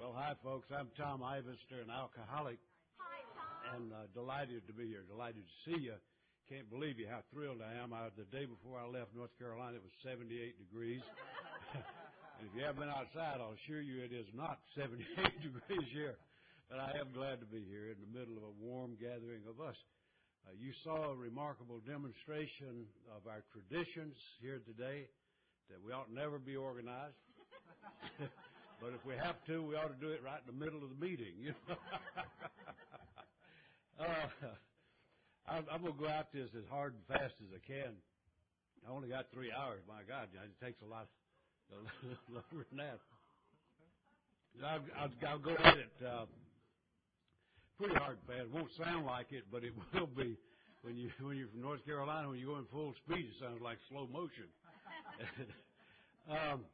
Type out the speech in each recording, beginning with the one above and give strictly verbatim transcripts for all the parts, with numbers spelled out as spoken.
Well, hi, folks. I'm Tom Ivester, an alcoholic. Hi, Tom. And uh, delighted to be here. Delighted to see you. Can't believe you how thrilled I am. I, the day before I left North Carolina, it was seventy-eight degrees. And if you haven't been outside, I'll assure you it is not seventy-eight degrees here. But I am glad to be here in the middle of a warm gathering of us. Uh, you saw a remarkable demonstration of our traditions here today, that we ought never be organized. But if we have to, we ought to do it right in the middle of the meeting. You know? uh, I'm, I'm going to go out this as hard and fast as I can. I only got three hours. My God, it takes a lot longer than that. I'll, I'll, I'll go at it uh, pretty hard and fast. It won't sound like it, but it will be. When, you, when you're from North Carolina, when you go in full speed, it sounds like slow motion. um,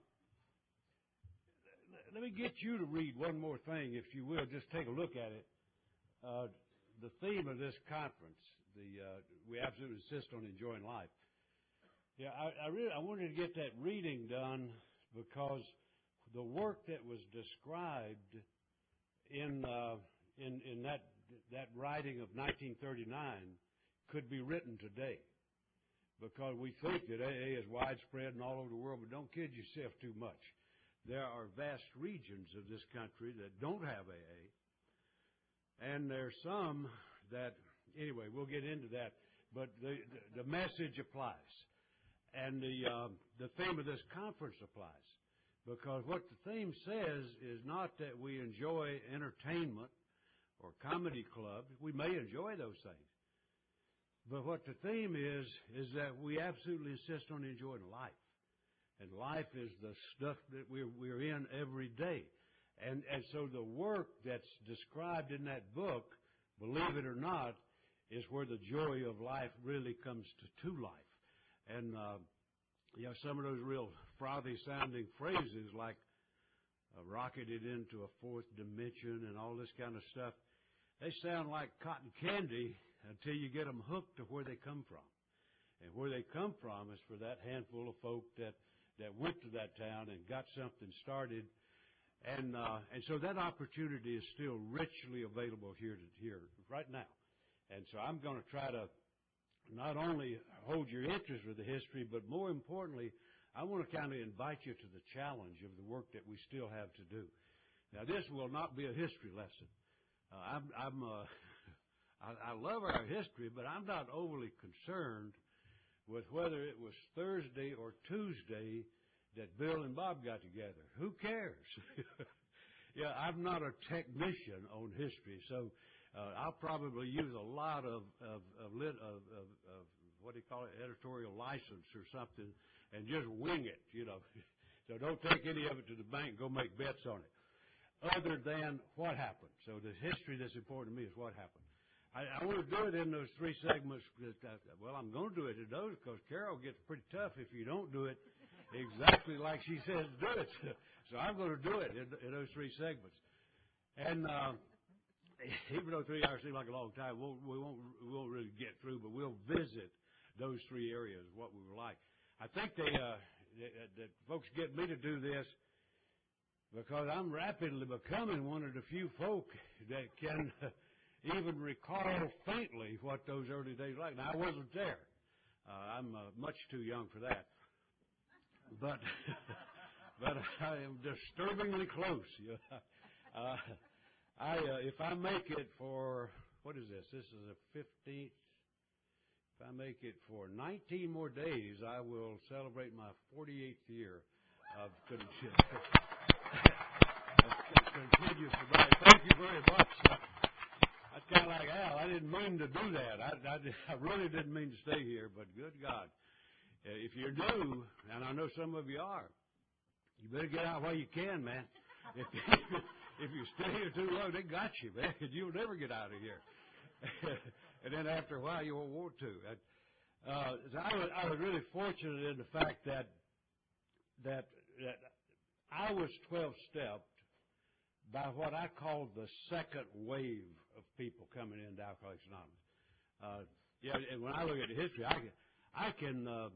Let me get you to read one more thing, if you will. Just take a look at it. Uh, the theme of this conference, the uh, we absolutely insist on enjoying life. Yeah, I, I really I wanted to get that reading done because the work that was described in uh, in in that that writing of nineteen thirty-nine could be written today. Because we think that A A is widespread and all over the world, but don't kid yourself too much. There are vast regions of this country that don't have A A. And there's some that, anyway, we'll get into that. But the, the, the message applies. And the, uh, the theme of this conference applies. Because what the theme says is not that we enjoy entertainment or comedy clubs. We may enjoy those things. But what the theme is, is that we absolutely insist on enjoying life. And life is the stuff that we're, we're in every day. And, and so the work that's described in that book, believe it or not, is where the joy of life really comes to, to life. And, uh, you know, some of those real frothy sounding phrases like uh, rocketed into a fourth dimension and all this kind of stuff, they sound like cotton candy until you get them hooked to where they come from. And where they come from is for that handful of folk that that went to that town and got something started. And uh, and so that opportunity is still richly available here to, here right now. And so I'm going to try to not only hold your interest with the history, but more importantly, I want to kind of invite you to the challenge of the work that we still have to do. Now, this will not be a history lesson. Uh, I'm, I'm uh, I, I love our history, but I'm not overly concerned with whether it was Thursday or Tuesday that Bill and Bob got together. Who cares? Yeah, I'm not a technician on history, so uh, I'll probably use a lot of of, of, lit, of, of, of what do you call it, editorial license or something, and just wing it, you know. So don't take any of it to the bank. Go make bets on it. Other than what happened. So the history that's important to me is what happened. I, I want to do it in those three segments. That, well, I'm going to do it in those because Carol gets pretty tough if you don't do it exactly like she says to do it. So I'm going to do it in, in those three segments. And uh, even though three hours seems like a long time, we'll, we won't we won't really get through, but we'll visit those three areas, what we were like. I think they uh, that, that folks get me to do this because I'm rapidly becoming one of the few folk that can even recall faintly what those early days were like. Now, I wasn't there. Uh, I'm uh, much too young for that. But but I am disturbingly close. uh, I uh, if I make it for, what is this? This is the fifteenth. If I make it for nineteen more days, I will celebrate my forty-eighth year of continuous sobriety. Thank you very much. That's kind of like Al. I didn't mean to do that. I, I, I really didn't mean to stay here, but good God. Uh, if you're new, and I know some of you are, you better get out while you can, man. If, if you stay here too long, they got you, man, because you'll never get out of here. And then after a while, you won't want to. Uh, so I, was, I was really fortunate in the fact that that that I was twelve-stepped by what I call the second wave of people coming into Alcoholics Anonymous. Uh, yeah, and when I look at the history, I can, I can uh,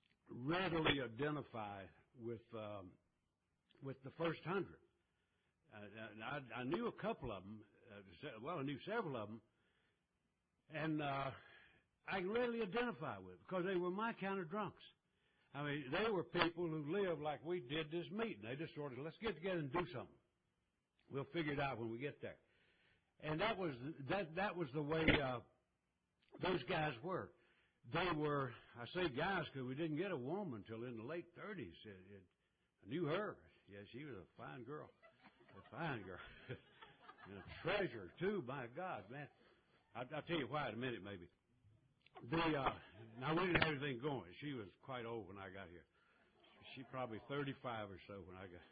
readily identify with um, with the first hundred. Uh, I, I knew a couple of them. Uh, well, I knew several of them, and uh, I can readily identify with them because they were my kind of drunks. I mean, they were people who lived like we did this meeting. They just sort of, let's get together and do something. We'll figure it out when we get there. And that was that. That was the way uh, those guys were. They were. I say guys because we didn't get a woman till in the late thirties. It, it, I knew her. Yeah, she was a fine girl. A fine girl. And a treasure too. My God, man. I, I'll tell you why in a minute, maybe. The uh, now we didn't have anything going. She was quite old when I got here. She probably thirty-five or so when I got.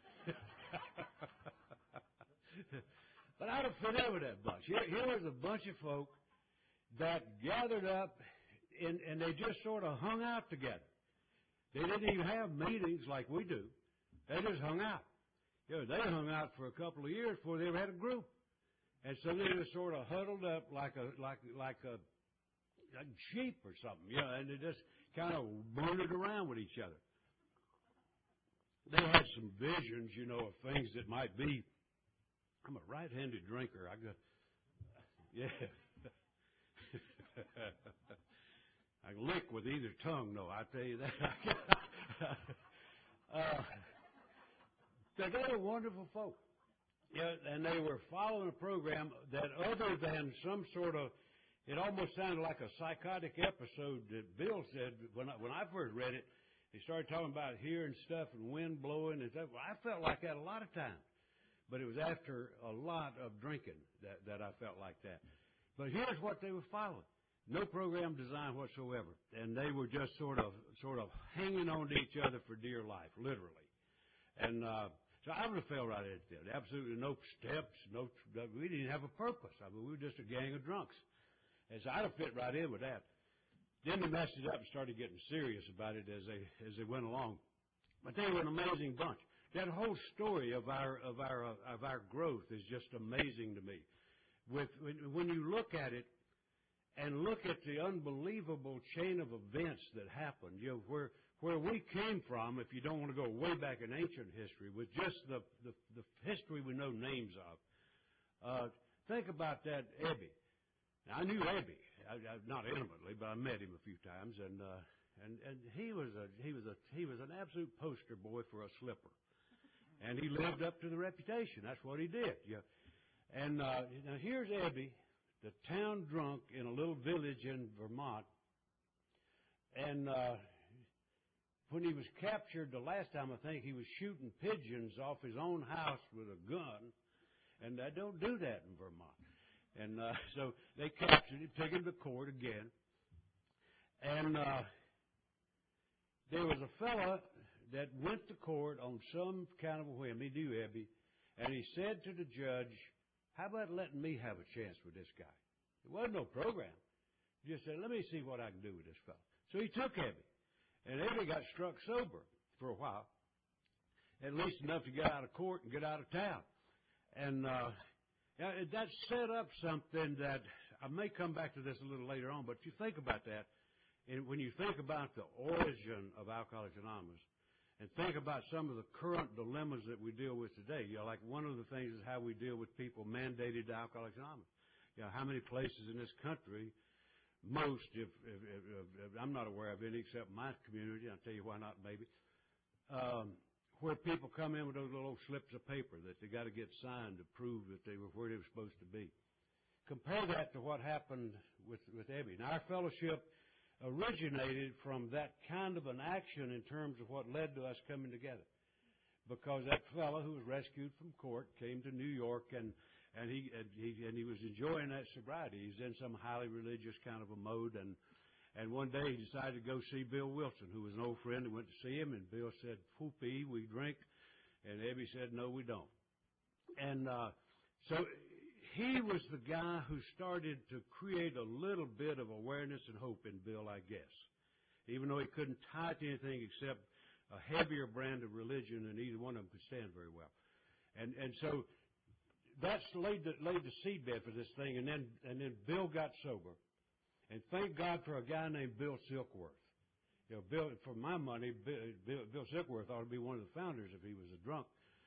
But I'd have fit in with that bunch. Here, here was a bunch of folk that gathered up, and, and they just sort of hung out together. They didn't even have meetings like we do. They just hung out. You know, they hung out for a couple of years before they ever had a group, and so they just sort of huddled up like a like like a, a sheep or something. You know, and they just kind of wandered around with each other. They had some visions, you know, of things that might be. I'm a right-handed drinker. I go, yeah. I lick with either tongue, though. I tell you that. uh, they were wonderful folk. Yeah, and they were following a program that, other than some sort of, it almost sounded like a psychotic episode that Bill said when I, when I first read it. He started talking about hearing stuff and wind blowing and stuff. Well, I felt like that a lot of times. But it was after a lot of drinking that, that I felt like that. But here's what they were following. No program design whatsoever. And they were just sort of sort of hanging on to each other for dear life, literally. And uh, so I would have fell right into it. Absolutely no steps. No, we didn't have a purpose. I mean, we were just a gang of drunks. And so I'd have fit right in with that. Then they messed it up and started getting serious about it as they as they went along. But they were an amazing bunch. That whole story of our of our of our growth is just amazing to me. With when you look at it and look at the unbelievable chain of events that happened, you know, where where we came from, if you don't want to go way back in ancient history, with just the the, the history we know names of. Uh, think about that, Ebby. Now, I knew Ebby, I, I, not intimately, but I met him a few times, and uh, and and he was a he was a he was an absolute poster boy for a slipper. And he lived up to the reputation. That's what he did. Yeah. And uh, now here's Ebby, the town drunk in a little village in Vermont. And uh, when he was captured the last time, I think he was shooting pigeons off his own house with a gun. And they don't do that in Vermont. And uh, so they captured him, took him to court again. And uh, there was a fella that went to court on some kind of a whim. He knew Ebby. And he said to the judge, how about letting me have a chance with this guy? There wasn't no program. He just said, let me see what I can do with this fellow. So he took Ebby. And Ebby got struck sober for a while, at least enough to get out of court and get out of town. And uh, that set up something that, I may come back to this a little later on, but you think about that. And when you think about the origin of Alcoholics Anonymous, and think about some of the current dilemmas that we deal with today. You know, like one of the things is how we deal with people mandated to Alcoholics Anonymous. You know, how many places in this country, most, if, if, if, if I'm not aware of any except my community, I'll tell you why not, maybe, um, where people come in with those little slips of paper that they got to get signed to prove that they were where they were supposed to be. Compare that to what happened with, with Ebby. Now, our fellowship originated from that kind of an action in terms of what led to us coming together. Because that fellow who was rescued from court came to New York and, and he, and he and he was enjoying that sobriety. He's in some highly religious kind of a mode, and and one day he decided to go see Bill Wilson, who was an old friend, and went to see him, and Bill said, "Whoopee, we drink," and Ebby said, "No, we don't." And uh, so he was the guy who started to create a little bit of awareness and hope in Bill, I guess, even though he couldn't tie it to anything except a heavier brand of religion than either one of them could stand very well. And and so that's laid the, laid the seedbed for this thing. And then and then Bill got sober, and thank God for a guy named Bill Silkworth. You know, Bill, for my money, Bill, Bill, Bill Silkworth ought to be one of the founders if he was a drunk.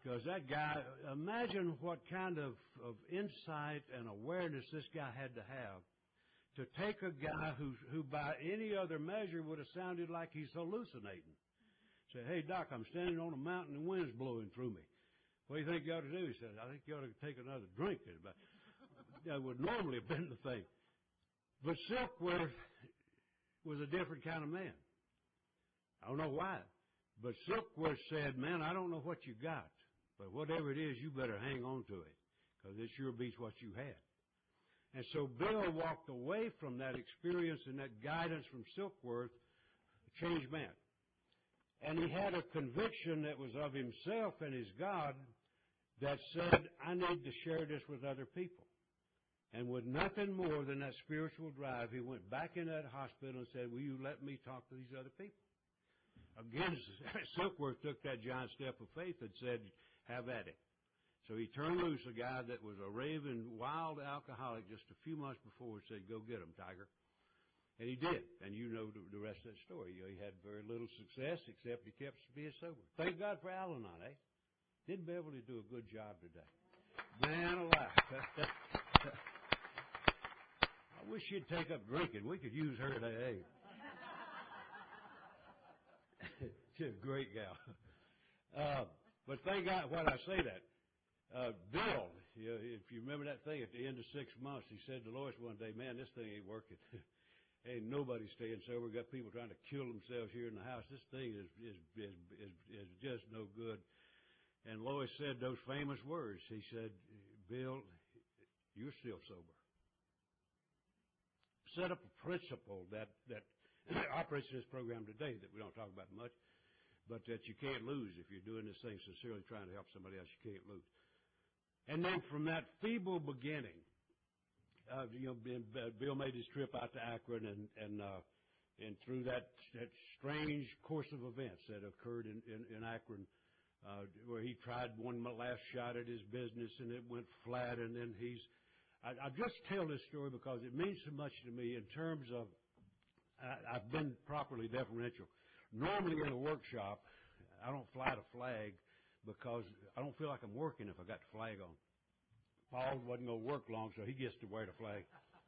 Because that guy, imagine what kind of, of insight and awareness this guy had to have to take a guy who, who by any other measure would have sounded like he's hallucinating. Say, hey, Doc, I'm standing on a mountain and the wind's blowing through me. What do you think you ought to do? He said, I think you ought to take another drink. That would normally have been the thing. But Silkworth was a different kind of man. I don't know why. But Silkworth said, man, I don't know what you got, but whatever it is, you better hang on to it, because it sure beats what you had. And so Bill walked away from that experience and that guidance from Silkworth, a changed man. And he had a conviction that was of himself and his God that said, I need to share this with other people. And with nothing more than that spiritual drive, he went back in that hospital and said, will you let me talk to these other people? Again, Silkworth took that giant step of faith and said, have at it. So he turned loose a guy that was a raving, wild alcoholic just a few months before and said, go get him, Tiger. And he did. And you know the, the rest of that story. You know, he had very little success except he kept being sober. Thank God for Al-Anon, eh? Didn't Beverly do a good job today? Man alive. I wish she'd take up drinking. We could use her at A A. She's a great gal. Uh, but thank God, why I say that? Uh, Bill, you know, if you remember that thing at the end of six months, he said to Lois one day, man, this thing ain't working. Ain't nobody staying sober. We've got people trying to kill themselves here in the house. This thing is, is, is, is, is just no good. And Lois said those famous words. He said, Bill, you're still sober. Set up a principle that, that operates this program today that we don't talk about much, but that you can't lose if you're doing this thing sincerely trying to help somebody else. You can't lose. And then from that feeble beginning, uh, you know, Bill made his trip out to Akron, and and uh, and through that that strange course of events that occurred in in, in Akron, uh, where he tried one last shot at his business and it went flat, and then he's. I, I just tell this story because it means so much to me in terms of I, I've been properly deferential. Normally in a workshop, I don't fly the flag because I don't feel like I'm working if I got the flag on. Paul wasn't going to work long, so he gets to wear the flag.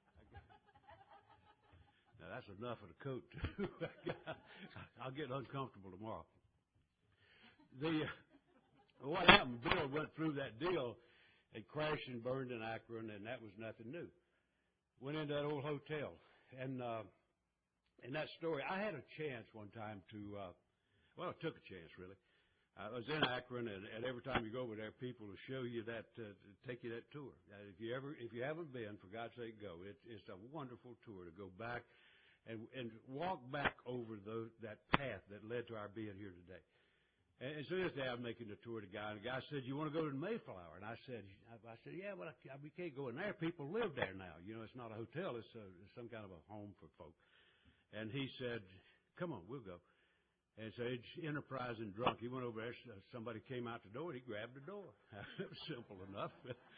Now, that's enough of the coat, too. I'll get uncomfortable tomorrow. The, what happened, Bill went through that deal. It crashed and burned in Akron, and that was nothing new. Went into that old hotel. And uh, in that story, I had a chance one time to, uh, well, I took a chance, really. I was in Akron, and, and every time you go over there, people will show you that, uh, take you that tour. Uh, if you ever, if you haven't been, for God's sake, go. It, it's a wonderful tour to go back and, and walk back over the, that path that led to our being here today. And, and so this day I'm making the tour to the guy, and the guy said, "You want to go to the Mayflower?" And I said, "I, I said, yeah, but I, we can't go in there. People live there now. You know, it's not a hotel; it's, a, it's some kind of a home for folk." And he said, "Come on, we'll go." And so he's enterprising drunk. He went over there. Somebody came out the door. He grabbed the door. It was simple enough.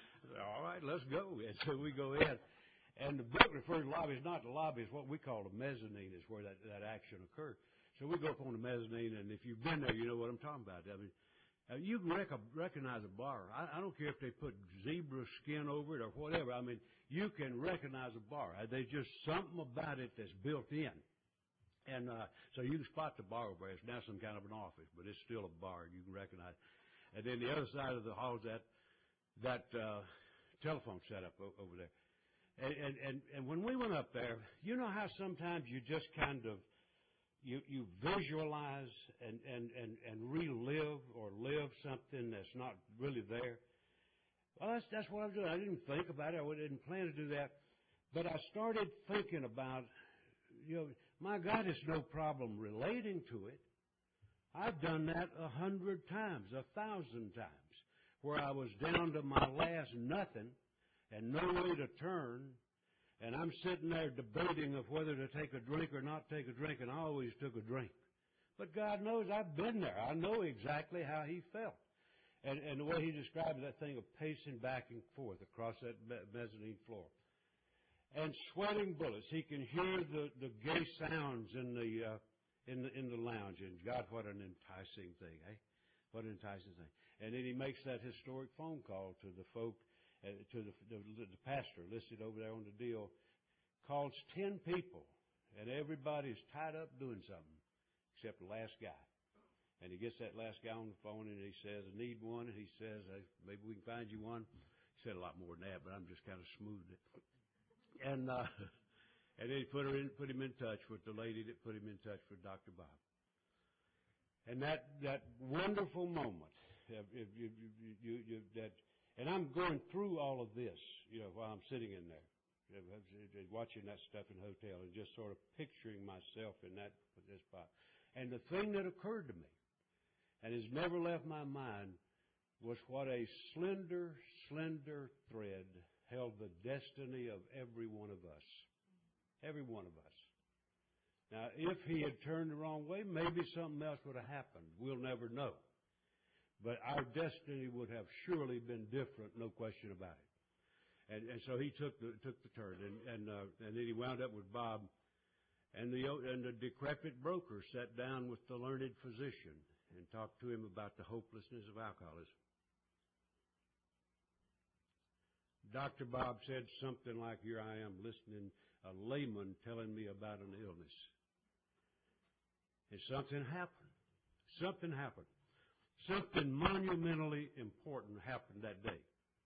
All right, let's go. And so we go in. And the book refers to the lobby. It's not the lobby. It's what we call the mezzanine is where that, that action occurred. So we go up on the mezzanine, and if you've been there, you know what I'm talking about. I mean, uh, you can rec- recognize a bar. I, I don't care if they put zebra skin over it or whatever. I mean, you can recognize a bar. There's just something about it that's built in. And uh, so you can spot the bar over there. It's now some kind of an office, but it's still a bar. You can recognize it. And then the other side of the hall is that, that uh, telephone setup over there. And, and, and, and when we went up there, you know how sometimes you just kind of, you, you visualize and, and, and, and relive or live something that's not really there? Well, that's, that's what I was doing. I didn't think about it. I didn't plan to do that. But I started thinking about, you know, my God, it's no problem relating to it. I've done that a hundred times, a thousand times, where I was down to my last nothing and no way to turn, and I'm sitting there debating of whether to take a drink or not take a drink, and I always took a drink. But God knows I've been there. I know exactly how he felt. And, and the way he described that thing of pacing back and forth across that mezzanine floor. And sweating bullets. He can hear the, the gay sounds in the, uh, in the in the lounge. And God, what an enticing thing, eh? What an enticing thing. And then he makes that historic phone call to the folk, uh, to the, the, the pastor listed over there on the deal, calls ten people, and everybody's tied up doing something except the last guy. And he gets that last guy on the phone, and he says, I need one. And he says, hey, maybe we can find you one. He said a lot more than that, but I'm just kind of smoothed it. And uh, and then he put her in, put him in touch with the lady that put him in touch with Doctor Bob. And that that wonderful moment, if, if, if, you, you, you, that, and I'm going through all of this, you know, while I'm sitting in there, watching that stuff in the hotel, and just sort of picturing myself in that this spot. And the thing that occurred to me, and has never left my mind, was what a slender, slender thread held the destiny of every one of us. Every one of us. Now, if he had turned the wrong way, maybe something else would have happened. We'll never know. But our destiny would have surely been different, no question about it. And, and so he took the took the turn, and and, uh, and then he wound up with Bob, and the and the decrepit broker sat down with the learned physician and talked to him about the hopelessness of alcoholism. Doctor Bob said something like, here I am listening, a layman telling me about an illness. And something happened. Something happened. Something monumentally important happened that day.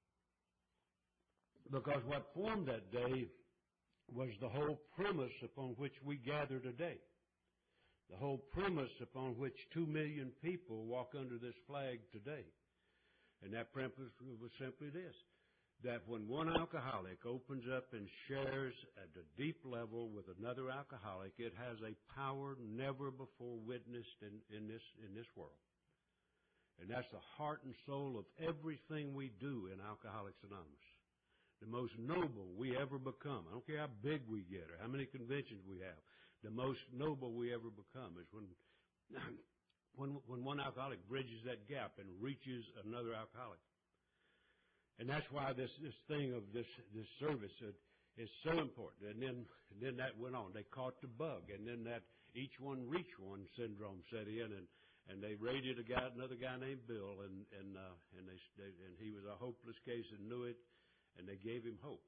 Because what formed that day was the whole premise upon which we gather today. The whole premise upon which two million people walk under this flag today. And that premise was simply this. That when one alcoholic opens up and shares at a deep level with another alcoholic, it has a power never before witnessed in, in this in this world. And that's the heart and soul of everything we do in Alcoholics Anonymous. The most noble we ever become. I don't care how big we get or how many conventions we have. The most noble we ever become is when when when one alcoholic bridges that gap and reaches another alcoholic. And that's why this, this thing of this, this service uh, is so important. And then, and then that went on. They caught the bug. And then that each one reach one syndrome set in. And, and they raided a guy, another guy named Bill. And, and, uh, and they, they, and he was a hopeless case and knew it. And they gave him hope.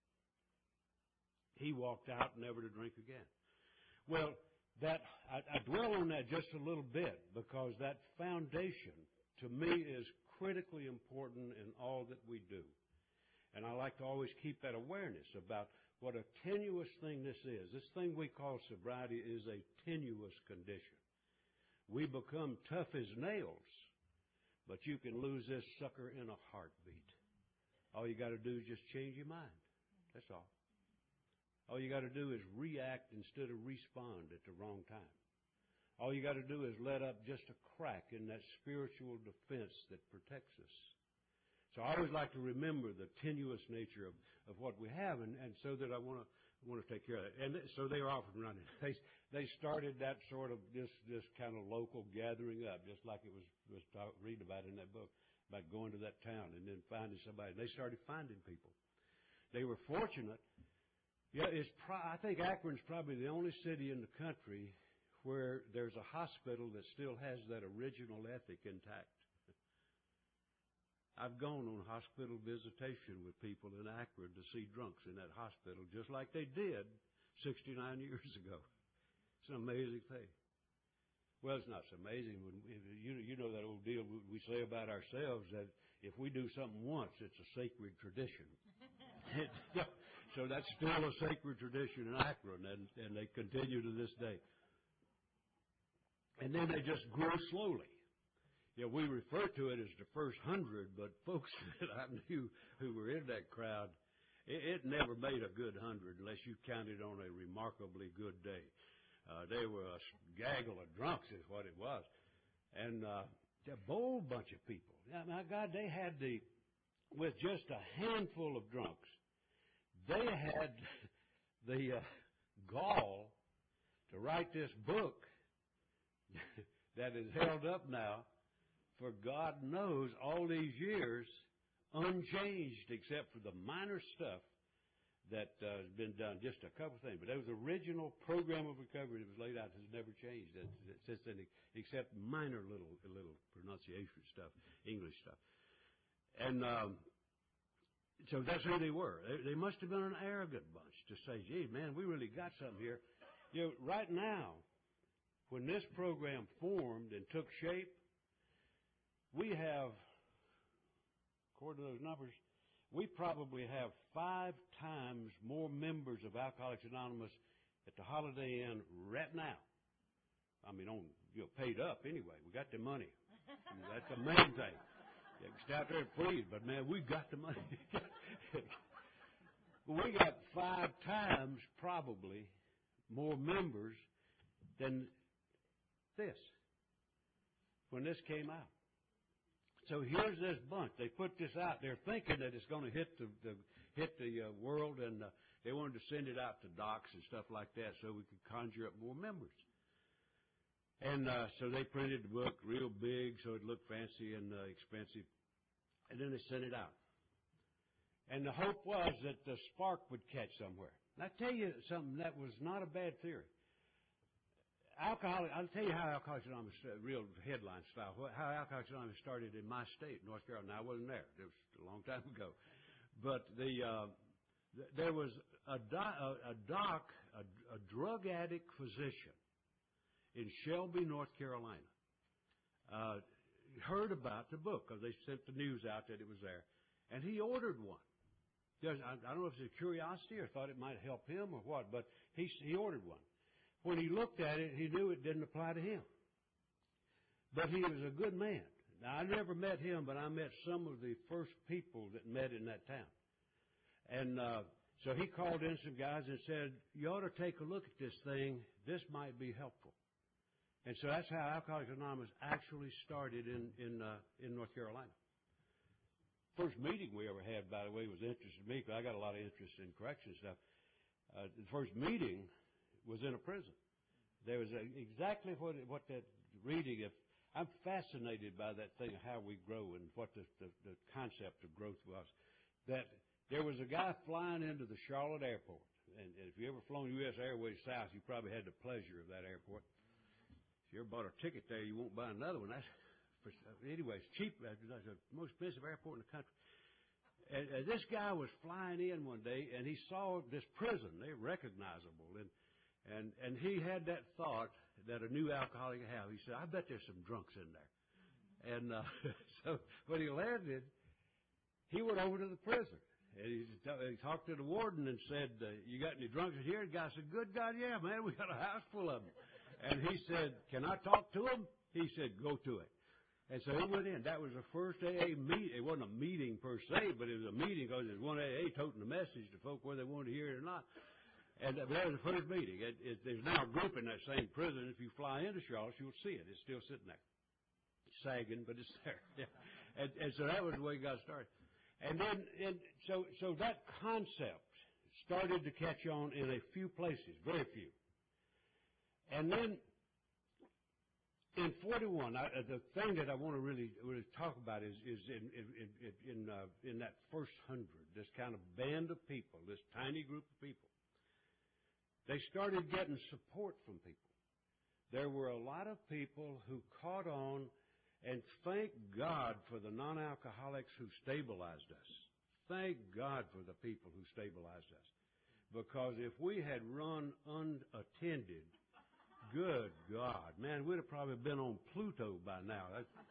He walked out never to drink again. Well, that, I, I dwell on that just a little bit because that foundation to me is critically important in all that we do. And I like to always keep that awareness about what a tenuous thing this is. This thing we call sobriety is a tenuous condition. We become tough as nails, but you can lose this sucker in a heartbeat. All you got to do is just change your mind. That's all. All you got to do is react instead of respond at the wrong time. All you got to do is let up just a crack in that spiritual defense that protects us. So I always like to remember the tenuous nature of, of what we have, and, and so that I want to want to take care of that. And so they are off and running. They they started that sort of this this kind of local gathering up, just like it was was talk, read about in that book about going to that town and then finding somebody. And they started finding people. They were fortunate. Yeah, it's pro- I think Akron's probably the only city in the country where there's a hospital that still has that original ethic intact. I've gone on hospital visitation with people in Akron to see drunks in that hospital, just like they did sixty-nine years ago. It's an amazing thing. Well, it's not so amazing. When you, you know that old deal we say about ourselves that if we do something once, it's a sacred tradition. So that's still a sacred tradition in Akron, and, and they continue to this day. And then they just grew slowly. You know, we refer to it as the first hundred, but folks that I knew who were in that crowd, it, it never made a good hundred unless you counted on a remarkably good day. Uh, they were a gaggle of drunks is what it was. And uh, a bold bunch of people. Now, my God, they had the, with just a handful of drunks, they had the uh, gall to write this book that is held up now for God knows all these years, unchanged except for the minor stuff that uh, has been done, just a couple things. But that was the original program of recovery that was laid out, has never changed since then, except minor little little pronunciation stuff, English stuff. And um, so that's who they were. They, they must have been an arrogant bunch to say, gee, man, we really got something here. You know, right now, when this program formed and took shape, we have, according to those numbers, we probably have five times more members of Alcoholics Anonymous at the Holiday Inn right now. I mean, on you know, paid up anyway. We got the money. I mean, that's the main thing. You can stay out there and please, but man, we got the money. We got five times probably more members than this when this came out. So here's this bunch. They put this out. They're thinking that it's going to hit the, the hit the uh, world, and uh, they wanted to send it out to docs and stuff like that so we could conjure up more members. And uh, so they printed the book real big so it looked fancy and uh, expensive, and then they sent it out. And the hope was that the spark would catch somewhere. And I tell you something that was not a bad theory. Alcoholic, I'll tell you how Alcoholics Anonymous, uh, real headline style, how Alcoholics Anonymous started in my state, North Carolina. I wasn't there. It was a long time ago. But the uh, th- there was a, do- a, a doc, a, a drug addict physician in Shelby, North Carolina, uh, heard about the book because they sent the news out that it was there. And he ordered one. There's, I, I don't know if it's a curiosity or thought it might help him or what, but he, he ordered one. When he looked at it, he knew it didn't apply to him. But he was a good man. Now, I never met him, but I met some of the first people that met in that town. And uh, so he called in some guys and said, you ought to take a look at this thing. This might be helpful. And so that's how Alcoholics Anonymous actually started in, in, uh, in North Carolina. First meeting we ever had, by the way, was interesting to me because I got a lot of interest in correction stuff. Uh, the first meeting was in a prison. There was a, exactly what what that reading. If I'm fascinated by that thing of how we grow and what the, the, the concept of growth was. That there was a guy flying into the Charlotte airport, and, and if you ever flown U S Airways South, you probably had the pleasure of that airport. If you ever bought a ticket there, you won't buy another one. That's for, anyway, it's cheap. That's the most expensive airport in the country. And, and this guy was flying in one day, and he saw this prison. They're recognizable, and And and he had that thought that a new alcoholic would have. He said, I bet there's some drunks in there. And uh, so when he landed, he went over to the prison. And he, he talked to the warden and said, uh, you got any drunks in here? The guy said, good God, yeah, man, we got a house full of them. And he said, can I talk to them? He said, go to it. And so he went in. That was the first A A meeting. It wasn't a meeting per se, but it was a meeting because it was one A A toting the message to folk whether they wanted to hear it or not. And that was the first meeting. It, it, there's now a group in that same prison. If you fly into Charlotte, you'll see it. It's still sitting there. It's sagging, but it's there. Yeah. And, and so that was the way it got started. And then, and so, so that concept started to catch on in a few places, very few. And then in forty-one, I, the thing that I want to really, really talk about is, is in, in, in, in, uh, in that first hundred, this kind of band of people, this tiny group of people. They started getting support from people. There were a lot of people who caught on, and thank God for the non-alcoholics who stabilized us. Thank God for the people who stabilized us. Because if we had run unattended, good God, man, we'd have probably been on Pluto by now.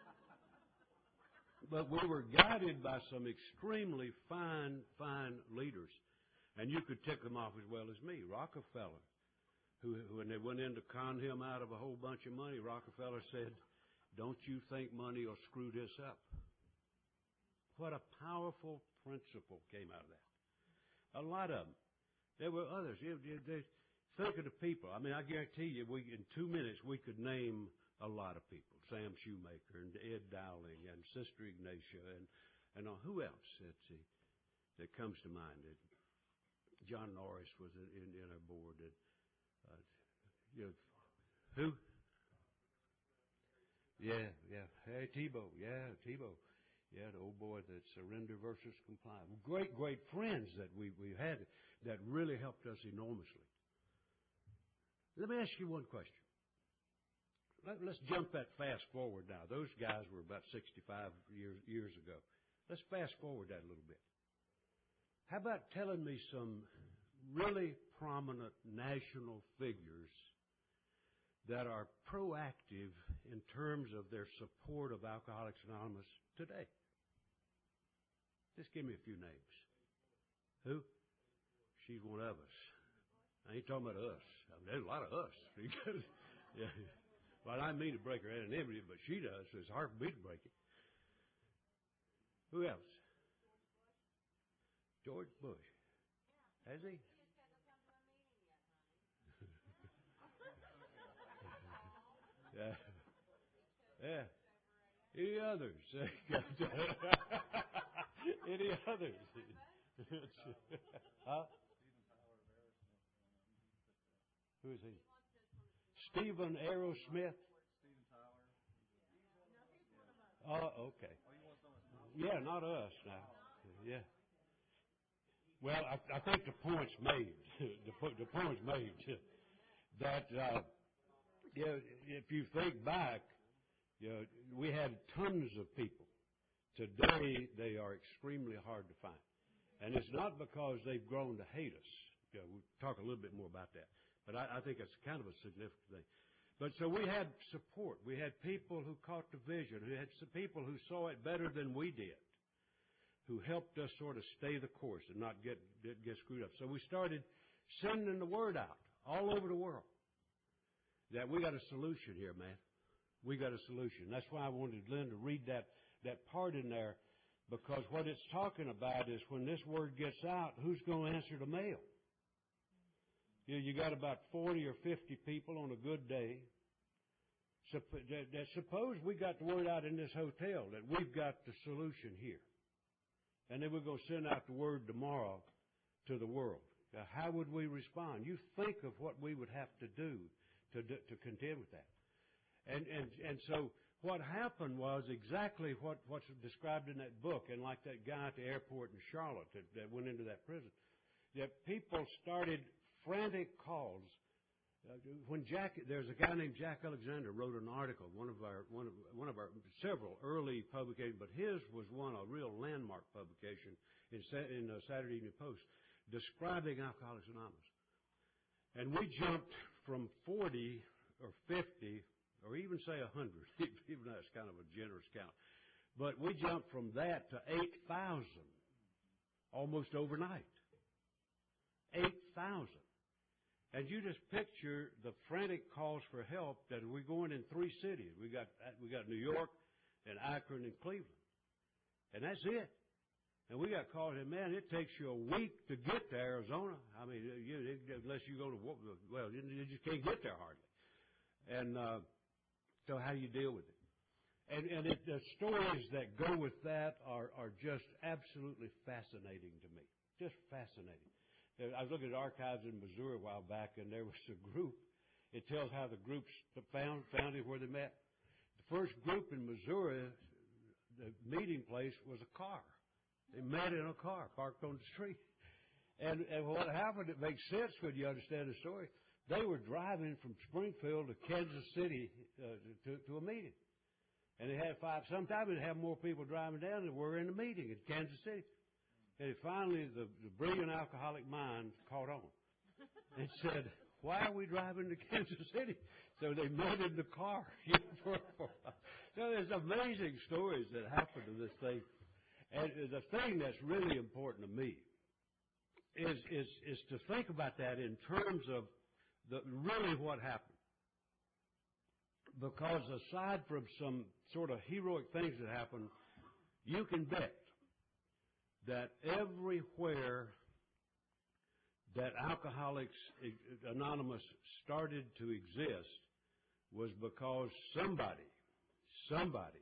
But we were guided by some extremely fine, fine leaders. And you could tick them off as well as me. Rockefeller, who, when they went in to con him out of a whole bunch of money, Rockefeller said, don't you think money will screw this up? What a powerful principle came out of that. A lot of them. There were others. Think of the people. I mean, I guarantee you, we in two minutes, we could name a lot of people. Sam Shoemaker and Ed Dowling and Sister Ignatia and, and uh, who else? Let's see, that comes to mind. It, John Norris was in, in, in our board. And, uh, you know, who? Yeah, yeah. Hey, Tebow. Yeah, Tebow. Yeah, the old boy that surrender versus comply. Great, great friends that we, we had that really helped us enormously. Let me ask you one question. Let, let's jump that fast forward now. Those guys were about sixty-five years, years ago. Let's fast forward that a little bit. How about telling me some really prominent national figures that are proactive in terms of their support of Alcoholics Anonymous today? Just give me a few names. Who? She's one of us. I ain't talking about us. I mean, there's a lot of us. Yeah. Well, I mean to break her anonymity, but she does, so it's hard for me to break it. Who else? George Bush. Has he? Yeah. Yeah. Any others? Any others? Huh? Who is he? Stephen Aerosmith? Oh, okay. Yeah, not us now. Yeah. Well, I, I think the point's made. the, the point's made that uh, you know, if you think back, you know, we had tons of people. Today, they are extremely hard to find, and it's not because they've grown to hate us. You know, we'll talk a little bit more about that. But I, I think it's kind of a significant thing. But so we had support. We had people who caught the vision. We had some people who saw it better than we did, who helped us sort of stay the course and not get get screwed up. So we started sending the word out all over the world that we got a solution here, man. We got a solution. That's why I wanted Lynn to read that, that part in there, because what it's talking about is when this word gets out, who's going to answer the mail? You know, you got about forty or fifty people on a good day. Suppose we got the word out in this hotel that we've got the solution here. And then we're going to send out the word tomorrow to the world. Now, how would we respond? You think of what we would have to do to, to contend with that. And, and, and so what happened was exactly what, what's described in that book, and like that guy at the airport in Charlotte that, that went into that prison, that people started frantic calls. Uh, when Jack, there's a guy named Jack Alexander wrote an article, one of our one of one of our several early publications, but his was one a real landmark publication in in the Saturday Evening Post describing Alcoholics Anonymous. And we jumped from forty or fifty or even say one hundred, even though that's kind of a generous count, but we jumped from that to eight thousand almost overnight. eight thousand. And you just picture the frantic calls for help that we're going in three cities. We got we got New York and Akron and Cleveland, and that's it. And we got calls, and man, it takes you a week to get to Arizona. I mean, you, unless you go to well, you just can't get there hardly. And uh, so, how do you deal with it? And and it, the stories that go with that are are just absolutely fascinating to me. Just fascinating. I was looking at archives in Missouri a while back, and there was a group. It tells how the groups found founded where they met. The first group in Missouri, the meeting place was a car. They met in a car parked on the street. And, and what happened, it makes sense when you understand the story. They were driving from Springfield to Kansas City uh, to, to a meeting. And they had five. Sometimes they'd have more people driving down than were in the meeting in Kansas City. And finally, the, the brilliant alcoholic mind caught on and said, why are we driving to Kansas City? So they met in the car. So there's amazing stories that happen to this thing. And the thing that's really important to me is, is, is to think about that in terms of the, really what happened. Because aside from some sort of heroic things that happened, you can bet that everywhere that Alcoholics Anonymous started to exist was because somebody, somebody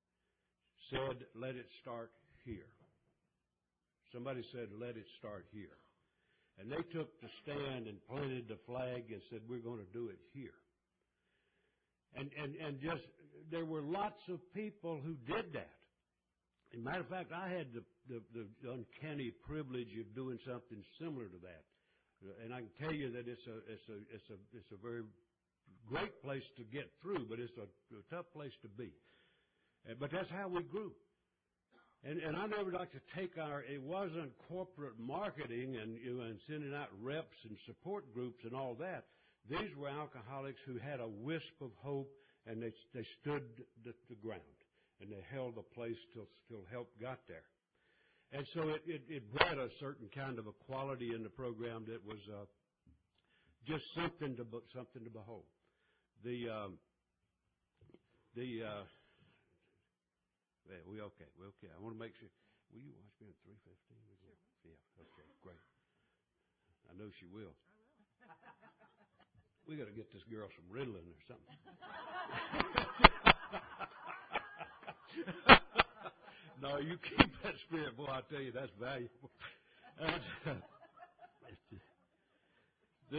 said, let it start here. Somebody said, let it start here. And they took the stand and planted the flag and said, we're going to do it here. And, and, and just, there were lots of people who did that. As a matter of fact, I had the, the, the uncanny privilege of doing something similar to that. And I can tell you that it's a, it's a, it's a, it's a very great place to get through, but it's a, a tough place to be. Uh, but that's how we grew. And, and I never like to take our, it wasn't corporate marketing and, you know, and sending out reps and support groups and all that. These were alcoholics who had a wisp of hope, and they, they stood the, the ground. And they held the place till, till help got there. And so it, it, it brought a certain kind of a quality in the program that was uh, just something to something to behold. The um, the uh, yeah, we okay, we okay. I want to make sure. Will you watch me on three fifteen? Sure. Yeah. Okay. Great. I know she will. I will. We got to get this girl some Ritalin or something. No, you keep that spirit, boy. I tell you, that's valuable. Uh, the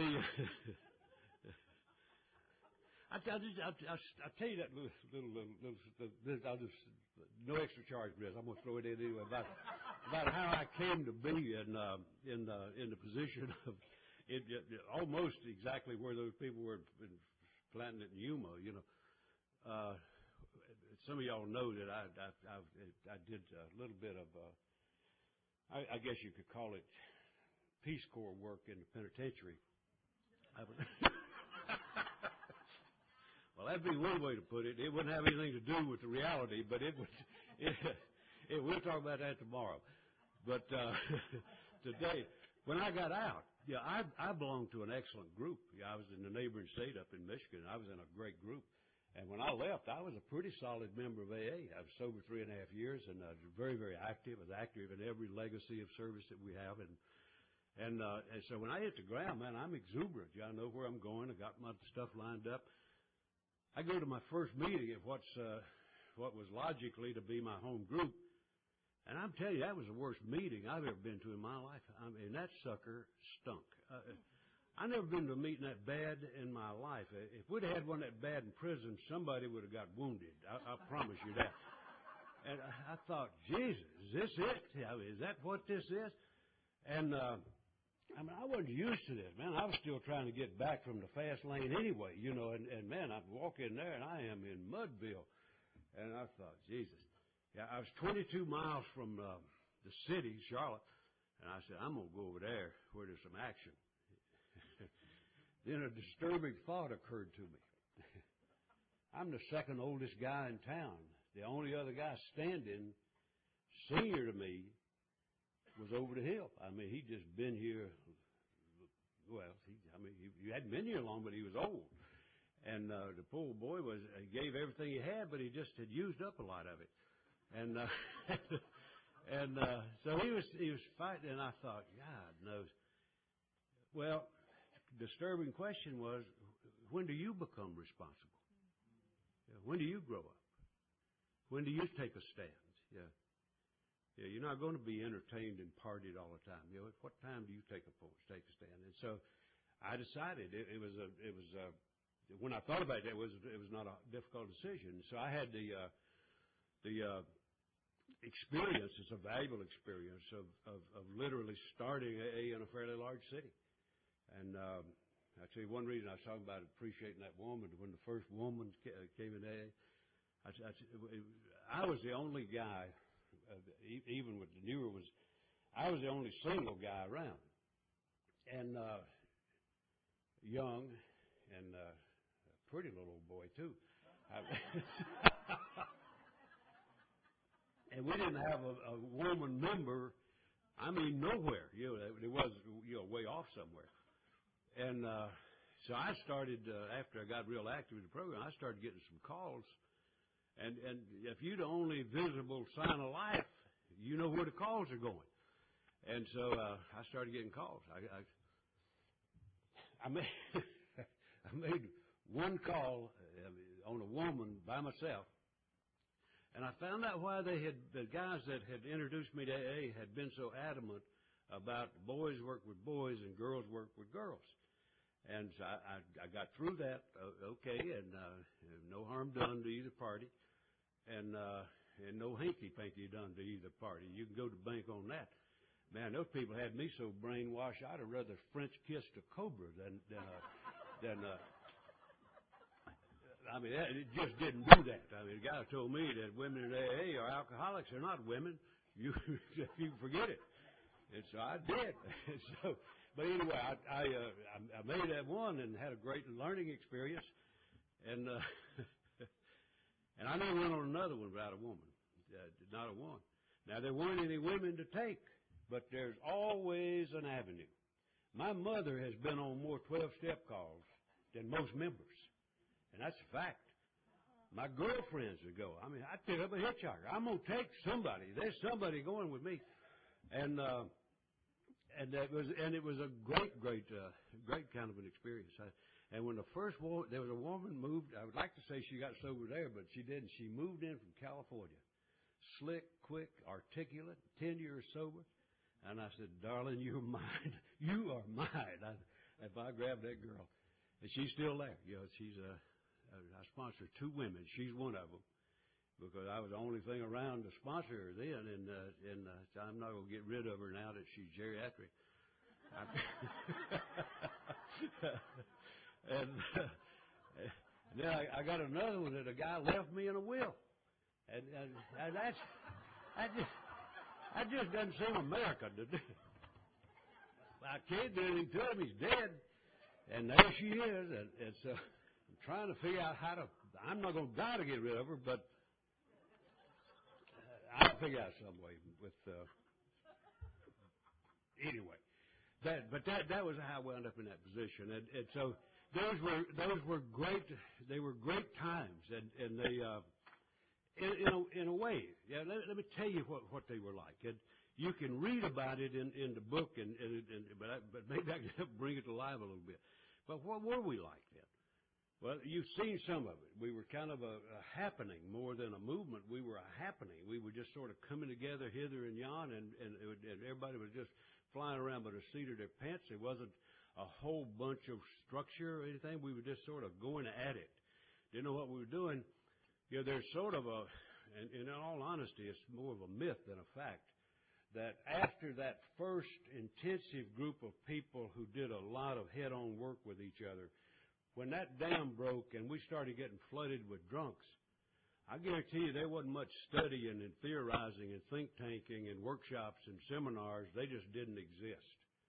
I, I just I, I, I tell you that little little little, little, little I'll just no extra charge for this. I'm going to throw it in anyway about about how I came to be in uh, in uh, in the position of it, it, almost exactly where those people were planting it in Yuma. You know. Uh, Some of y'all know that I I, I, I did a little bit of, uh, I, I guess you could call it Peace Corps work in the penitentiary. I would well, that'd be one way to put it. It wouldn't have anything to do with the reality, but it would. It, it, we'll talk about that tomorrow. But uh, today, when I got out, yeah, I, I belonged to an excellent group. Yeah, I was in the neighboring state up in Michigan. I was in a great group. And when I left, I was a pretty solid member of A A. I was sober three and a half years, and I was very, very active. I was active in every legacy of service that we have. And and, uh, and so when I hit the ground, man, I'm exuberant. Yeah, I know where I'm going. I got my stuff lined up. I go to my first meeting at what's uh, what was logically to be my home group, and I'm telling you, that was the worst meeting I've ever been to in my life. I mean, that sucker stunk. Uh, I never been to a meeting that bad in my life. If we'd had one that bad in prison, somebody would have got wounded. I, I promise you that. And I, I thought, Jesus, is this it? Is that what this is? And uh, I mean, I wasn't used to this, man. I was still trying to get back from the fast lane anyway, you know. And, and man, I'd walk in there, and I am in Mudville. And I thought, Jesus. Yeah, I was twenty-two miles from uh, the city, Charlotte, and I said, I'm going to go over there where there's some action. Then a disturbing thought occurred to me. I'm the second oldest guy in town. The only other guy standing, senior to me, was over the hill. I mean, he'd just been here. Well, he, I mean, he, he hadn't been here long, but he was old. And uh, the poor boy was he gave everything he had, but he just had used up a lot of it. And uh, and uh, so he was he was fighting, and I thought, God knows. Well, disturbing question was, when do you become responsible? Yeah, when do you grow up? When do you take a stand? Yeah, yeah. You're not going to be entertained and partied all the time. You know, at what time do you take a post, take a stand? And so, I decided it, it was a it was a, when I thought about it, it was it was not a difficult decision. So I had the uh, the uh, experience. It's a valuable experience of, of of literally starting A A in a fairly large city. And um, I tell you one reason I was talking about appreciating that woman. When the first woman came in A A, I, I, I was the only guy, uh, even with the newer ones, I was the only single guy around. And uh, young and uh, a pretty little boy, too. And we didn't have a, a woman member, I mean, nowhere. You know, it was, you know, way off somewhere. And uh, so I started, uh, after I got real active in the program, I started getting some calls. And, and if you're the only visible sign of life, you know where the calls are going. And so uh, I started getting calls. I, I, I, made, I made one call on a woman by myself. And I found out why they had, the guys that had introduced me to A A had been so adamant about boys work with boys and girls work with girls. And so I, I, I got through that, uh, okay, and uh, no harm done to either party. And uh, and no hanky-panky done to either party. You can go to bank on that. Man, those people had me so brainwashed, I'd have rather French kissed a cobra than, than, uh, than, uh, I mean, it just didn't do that. I mean, the guy told me that women in A A are alcoholics. They're not women. You, you forget it. And so I did. And so, but anyway, I, I, uh, I made that one and had a great learning experience. And, uh, and I never went on another one without a woman. Uh, not a one. Now, there weren't any women to take, but there's always an avenue. My mother has been on more twelve-step calls than most members. And that's a fact. My girlfriends would go. I mean, I'd pick up a hitchhiker. I'm going to take somebody. There's somebody going with me. And, uh, and that was, and it was a great, great, uh, great kind of an experience. I, and when the first war, there was a woman moved, I would like to say she got sober there, but she didn't. She moved in from California. Slick, quick, articulate, ten years sober. And I said, darling, you're mine. You are mine. I, if I grabbed that girl. And she's still there. You know, she's, uh, I sponsored two women. She's one of them because I was the only thing around to sponsor her then, and uh, and uh, I'm not going to get rid of her now that she's geriatric. and uh, then I, I got another one that a guy left me in a will, and, and, and that's I just I just doesn't seem American to do. I can't do anything to him. He's dead, and there she is, and, and so. Trying to figure out how to, I'm not going to die to get rid of her, but I'll figure out some way with, uh, anyway. That, but that, that was how I wound up in that position. And, and so those were, those were great, they were great times. And, and they, uh, in, in, a, in a way, yeah, let, let me tell you what, what they were like. And you can read about it in, in the book, and, and, and but, I, but maybe I can bring it to life a little bit. But what were we like then? Well, you've seen some of it. We were kind of a, a happening more than a movement. We were a happening. We were just sort of coming together hither and yon, and, and, it would, and everybody was just flying around by the seat of their pants. It wasn't a whole bunch of structure or anything. We were just sort of going at it. Didn't know what we were doing. You know, there's sort of a, and, and in all honesty, it's more of a myth than a fact, that after that first intensive group of people who did a lot of head-on work with each other, when that dam broke and we started getting flooded with drunks, I guarantee you there wasn't much studying and theorizing and think tanking and workshops and seminars. They just didn't exist.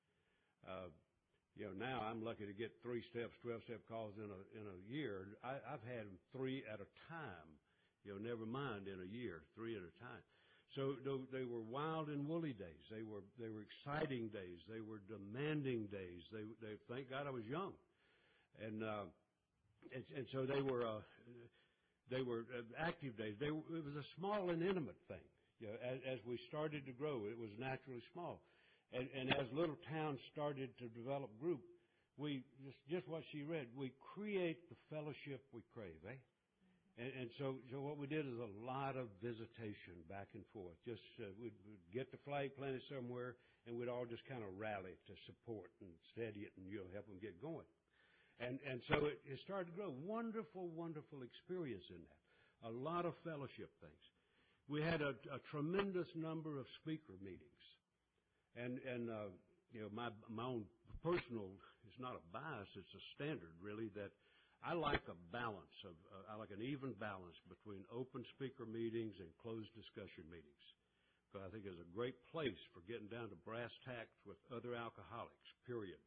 Uh, you know, now I'm lucky to get three steps, twelve-step calls in a in a year. I, I've had them three at a time. You know, never mind in a year, three at a time. So they were wild and woolly days. They were they were exciting days. They were demanding days. They they thank God I was young. And, uh, and and so they were uh, they were active days. They, it was a small and intimate thing. You know, as, as we started to grow, it was naturally small. And, and as little towns started to develop group, we just just what she read. We create the fellowship we crave, eh? And, and so so what we did is a lot of visitation back and forth. Just uh, we'd, we'd get the flag planted somewhere, and we'd all just kind of rally to support and steady it, and you know help them get going. And and so it, it started to grow. Wonderful, wonderful experience in that. A lot of fellowship things. We had a, a tremendous number of speaker meetings. And, and uh, you know, my my own personal, it's not a bias, it's a standard, really, that I like a balance. of uh, I like an even balance between open speaker meetings and closed discussion meetings. Because I think it's a great place for getting down to brass tacks with other alcoholics, period.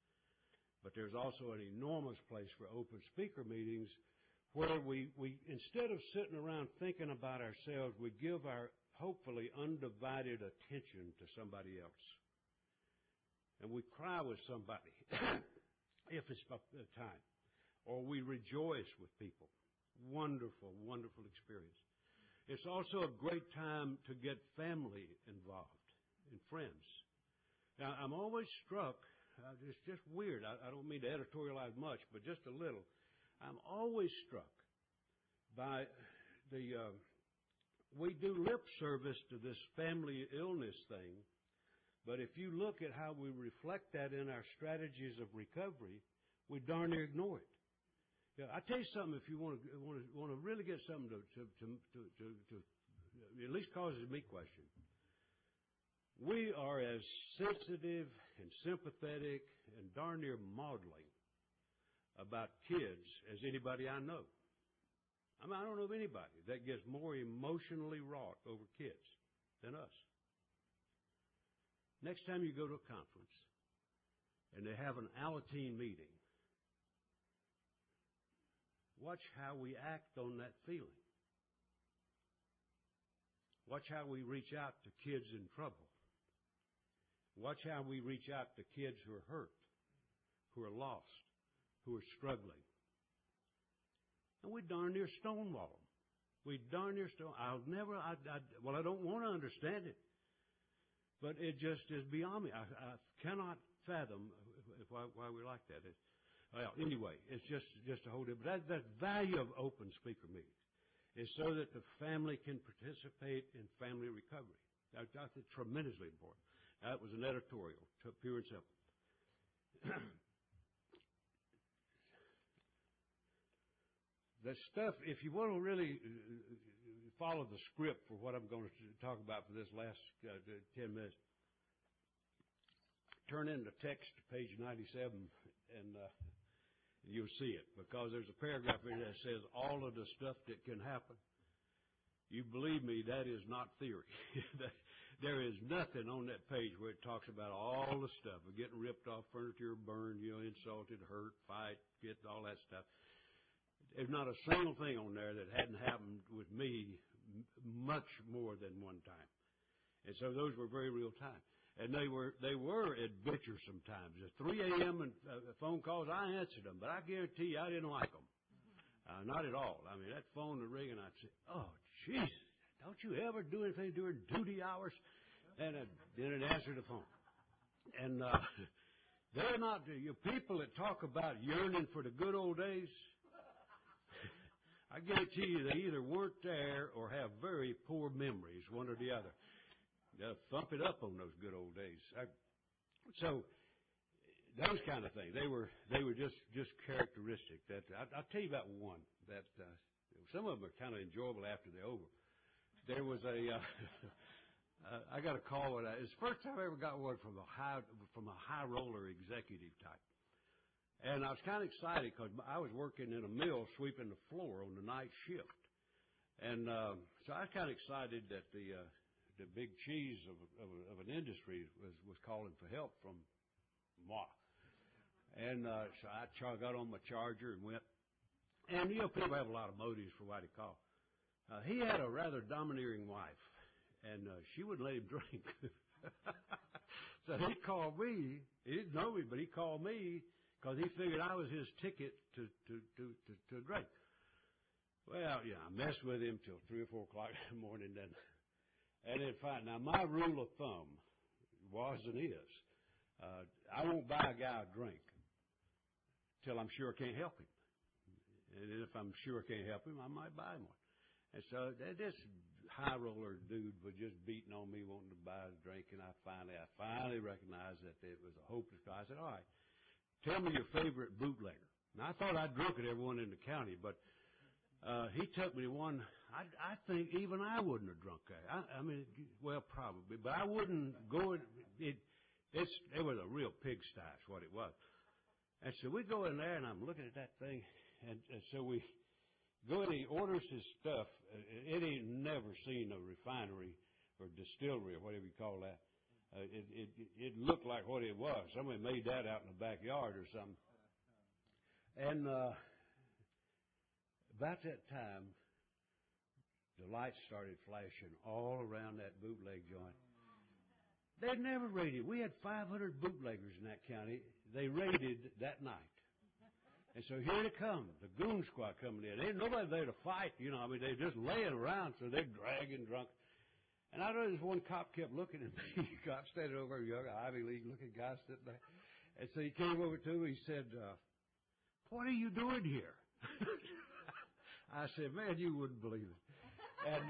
But there's also an enormous place for open speaker meetings where we, we, instead of sitting around thinking about ourselves, we give our, hopefully, undivided attention to somebody else. And we cry with somebody, if it's the time. Or we rejoice with people. Wonderful, wonderful experience. It's also a great time to get family involved and friends. Now, I'm always struck. Uh, it's just weird. I, I don't mean to editorialize much, but just a little. I'm always struck by the, uh, we do lip service to this family illness thing, but if you look at how we reflect that in our strategies of recovery, we darn near ignore it. Yeah, I tell you something. If you want to want to want to really get something to to to to, to at least causes me question. We are as sensitive and sympathetic and darn near maudlin about kids as anybody I know. I mean, I don't know of anybody that gets more emotionally wrought over kids than us. Next time you go to a conference and they have an Alateen meeting, watch how we act on that feeling. Watch how we reach out to kids in trouble. Watch how we reach out to kids who are hurt, who are lost, who are struggling. And we darn near stonewall them. We darn near stone. I'll never, I, I, well, I don't want to understand it. But it just is beyond me. I, I cannot fathom why, why we like that. It, well, anyway, it's just, just a whole different. That, that value of open speaker meetings is so that the family can participate in family recovery. That, that's tremendously important. That was an editorial, pure and simple. The stuff, if you want to really follow the script for what I'm going to talk about for this last uh, ten minutes, turn in the text to page ninety-seven, and uh, you'll see it, because there's a paragraph in there that says all of the stuff that can happen. You believe me, that is not theory. There is nothing on that page where it talks about all the stuff of getting ripped off furniture, burned, you know, insulted, hurt, fight, get all that stuff. There's not a single thing on there that hadn't happened with me much more than one time. And so those were very real time. And they were they were adventures sometimes. At three a.m. and uh, phone calls, I answered them, but I guarantee you I didn't like them. Uh, not at all. I mean, that phone would ring, and I'd say, oh, Jesus, don't you ever do anything during duty hours? And I'd, then I'd answer the phone. And uh, they're not you people that talk about yearning for the good old days. I guarantee you they either weren't there or have very poor memories, one or the other. They'll thump it up on those good old days. I, so those kind of things, they were they were just, just characteristic. That I, I'll tell you about one that uh, some of them are kind of enjoyable after they're over. There was a uh, uh, I got a call. When I, it's the first time I ever got one from a high from a high roller executive type. And I was kind of excited because I was working in a mill sweeping the floor on the night shift. And uh, so I was kind of excited that the uh, the big cheese of, of, of an industry was, was calling for help from moi. And uh, so I char- got on my charger and went. And, you know, people have a lot of motives for why they call. Uh, he had a rather domineering wife, and uh, she wouldn't let him drink. So he called me. He didn't know me, but he called me. Because he figured I was his ticket to, to, to, to, to a drink. Well, yeah, I messed with him till three or four o'clock in the morning. Then, and then fine. Now, my rule of thumb was and is, uh, I won't buy a guy a drink till I'm sure I can't help him. And if I'm sure I can't help him, I might buy him one. And so this high roller dude was just beating on me, wanting to buy a drink. And I finally, I finally recognized that it was a hopeless guy. I said, all right. Tell me your favorite bootlegger. Now, I thought I'd drunk at everyone in the county, but uh, he took me to one. I, I think even I wouldn't have drunk that. I, I mean, well, probably, but I wouldn't go. It, it, it's, it was a real pigsty, is what it was. And so we go in there, and I'm looking at that thing, and, and so we go in. He orders his stuff. It ain't never seen a refinery or distillery or whatever you call that. Uh, it, it, it looked like what it was. Somebody made that out in the backyard or something. And uh, about that time, the lights started flashing all around that bootleg joint. They'd never raided. We had five hundred bootleggers in that county. They raided that night. And so here they come, the goon squad coming in. Ain't nobody there to fight, you know. I mean, they're just laying around, so they're dragging drunk. And I know this one cop kept looking at me. Cop standing over, a young Ivy League looking guy sitting there. And so he came over to me. He said, uh, what are you doing here? I said, man, you wouldn't believe it. And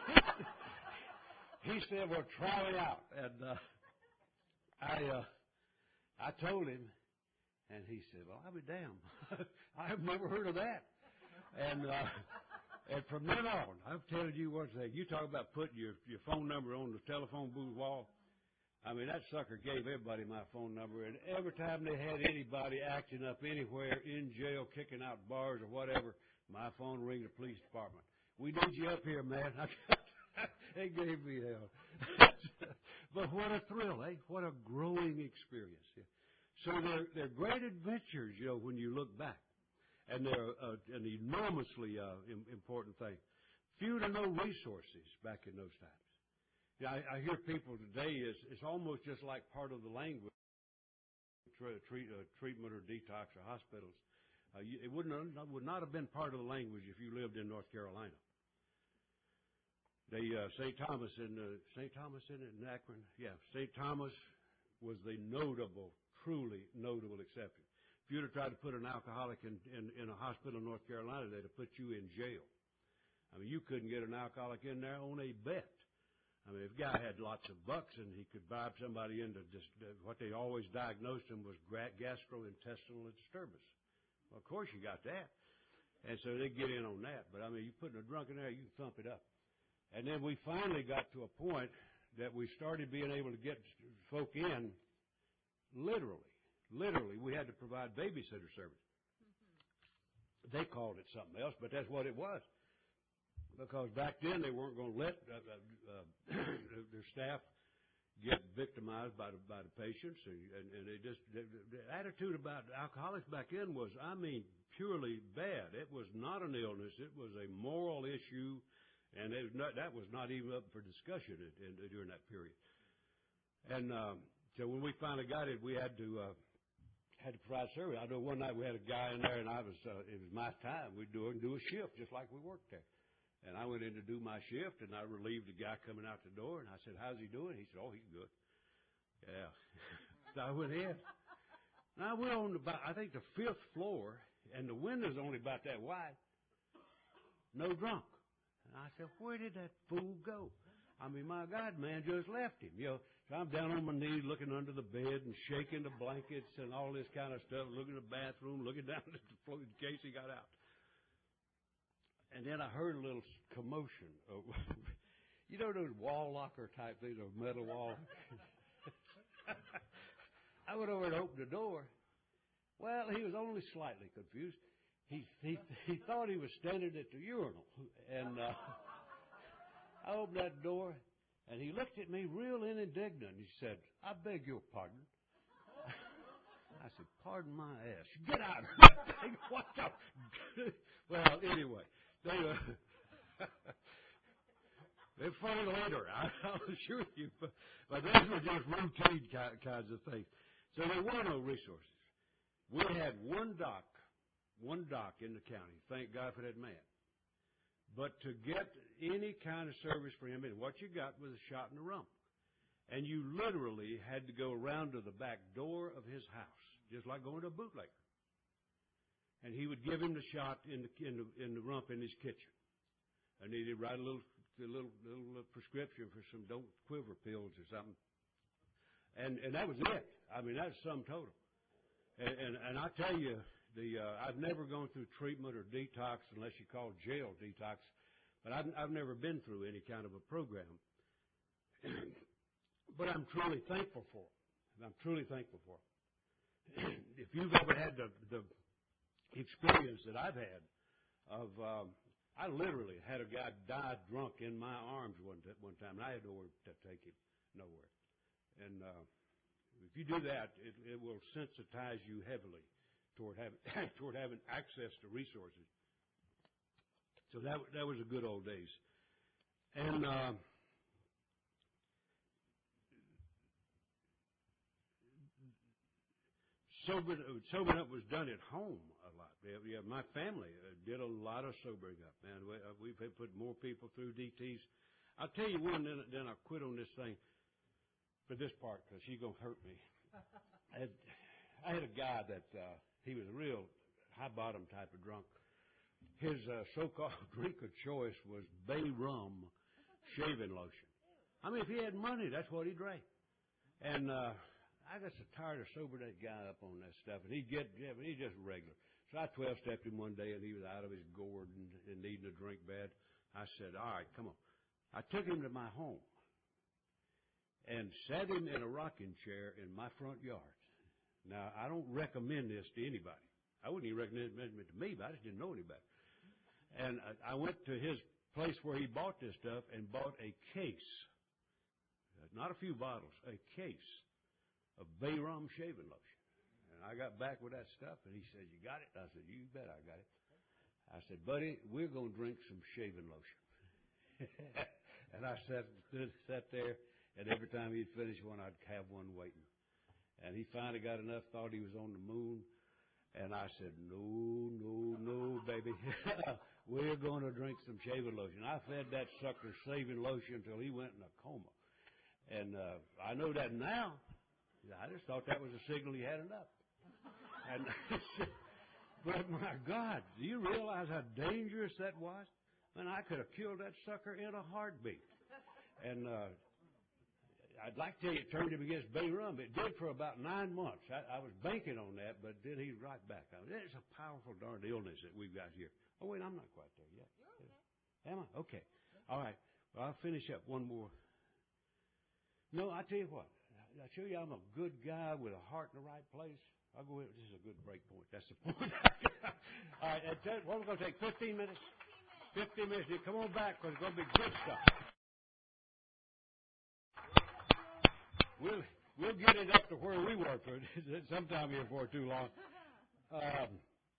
he said, well, try it out. And uh, I uh, I told him, and he said, well, I'll be damned. I've never heard of that. And uh, And from then on, I'm telling you one thing. You talk about putting your, your phone number on the telephone booth wall. I mean, that sucker gave everybody my phone number, and every time they had anybody acting up anywhere in jail, kicking out bars or whatever, my phone rang the police department. We need you up here, man. They gave me hell. But what a thrill, eh? What a growing experience. So they're, they're great adventures, you know, when you look back. And they're uh, an enormously uh, important thing. Few to no resources back in those times. Yeah, I, I hear people today, it's, it's almost just like part of the language, treat, uh, treatment or detox or hospitals. Uh, you, it wouldn't have, would not have been part of the language if you lived in North Carolina. They, uh, Saint Thomas in uh, Saint Thomas in, in Akron, yeah, Saint Thomas was the notable, truly notable exception. If you'd have tried to put an alcoholic in, in, in a hospital in North Carolina, they'd have put you in jail. I mean, you couldn't get an alcoholic in there on a bet. I mean, if a guy had lots of bucks and he could bribe somebody into just uh, what they always diagnosed him was gastrointestinal disturbance. Well, of course you got that. And so they get in on that. But, I mean, you put a drunk in there, you can thump it up. And then we finally got to a point that we started being able to get folk in literally. Literally, we had to provide babysitter service. Mm-hmm. They called it something else, but that's what it was. Because back then they weren't going to let uh, uh, their staff get victimized by the by the patients, and, and, and they just the, the attitude about alcoholics back then was, I mean, purely bad. It was not an illness; it was a moral issue, and it was not, that was not even up for discussion in, in, during that period. And um, so when we finally got it, we had to uh, had to provide service. I know one night we had a guy in there, and I was uh, it was my time. We'd do do a shift just like we worked there. And I went in to do my shift, and I relieved the guy coming out the door, and I said, how's he doing? He said, oh, he's good. Yeah. So I went in. And I went on, about, I think, the fifth floor, and the window's only about that wide. No drunk. And I said, where did that fool go? I mean, my God, man, just left him. You know, so I'm down on my knees looking under the bed and shaking the blankets and all this kind of stuff, looking at the bathroom, looking down at the floor in case he got out. And then I heard a little commotion. You know those wall locker type things, those metal wall? I went over and opened the door. Well, he was only slightly confused. He he he thought he was standing at the urinal, and uh, I opened that door, and he looked at me real indignant. He said, "I beg your pardon." I said, "Pardon my ass. Get out of here." What the? Well, anyway. They, uh, they're funny later, I'll assure you. But, but those were just routine kinds of things. So there were no resources. We had one doc, one doc in the county. Thank God for that man. But to get any kind of service for him, and what you got was a shot in the rump. And you literally had to go around to the back door of his house, just like going to a bootlegger. And he would give him the shot in the in the, in the rump in his kitchen, and he'd write a little a little little prescription for some don't quiver pills or something. And and that was it. I mean, that's sum total. And and, and I tell you, the uh, I've never gone through treatment or detox unless you call jail detox, but I've I've never been through any kind of a program. But I'm truly thankful for it. I'm truly thankful for it. If you've ever had the the experience that I've had of, um, I literally had a guy die drunk in my arms one t- one time, and I had nowhere to take him, nowhere. And uh, if you do that, it, it will sensitize you heavily toward having toward having access to resources. So that that was the good old days. And uh, sobering, sobering up was done at home a lot. Yeah, my family did a lot of sobering up, man. We, uh, we've put more people through D Ts. I'll tell you one, then, then I'll quit on this thing for this part because she's going to hurt me. I had, I had a guy that uh, he was a real high-bottom type of drunk. His uh, so-called drink of choice was Bay Rum shaving lotion. I mean, if he had money, that's what he drank. And uh, I got so tired of sobering that guy up on that stuff, and he'd get, yeah, but he's just regular. So I twelve-stepped him one day, and he was out of his gourd and, and needing a drink bad. I said, all right, come on. I took him to my home and sat him in a rocking chair in my front yard. Now, I don't recommend this to anybody. I wouldn't even recommend it to me, but I just didn't know any better. And I, I went to his place where he bought this stuff and bought a case, not a few bottles, a case of Bayrum shaving lotion. And I got back with that stuff, and he said, you got it? I said, you bet I got it. I said, buddy, we're going to drink some shaving lotion. And I sat, sat there, and every time he'd finish one, I'd have one waiting. And he finally got enough, thought he was on the moon. And I said, no, no, no, baby. We're going to drink some shaving lotion. I fed that sucker shaving lotion until he went in a coma. And uh, I know that now. I just thought that was a signal he had enough. And but my God, do you realize how dangerous that was? I mean, I could have killed that sucker in a heartbeat. And uh, I'd like to tell you it turned him against Bayrum. It did for about nine months. I, I was banking on that, but then he's right back. I mean, it's a powerful darned illness that we've got here. Oh, wait, I'm not quite there yet. Okay. Am I? Okay. All right. Well, I'll finish up one more. No, I tell you what. I tell you I'm a good guy with a heart in the right place. I'll go ahead. This is a good break point. That's the point. All right. And tell, what we're going to take, fifteen minutes? fifteen minutes. Come on back because it's going to be good stuff. We'll, we'll get it up to where we were for sometime here before too long. Um,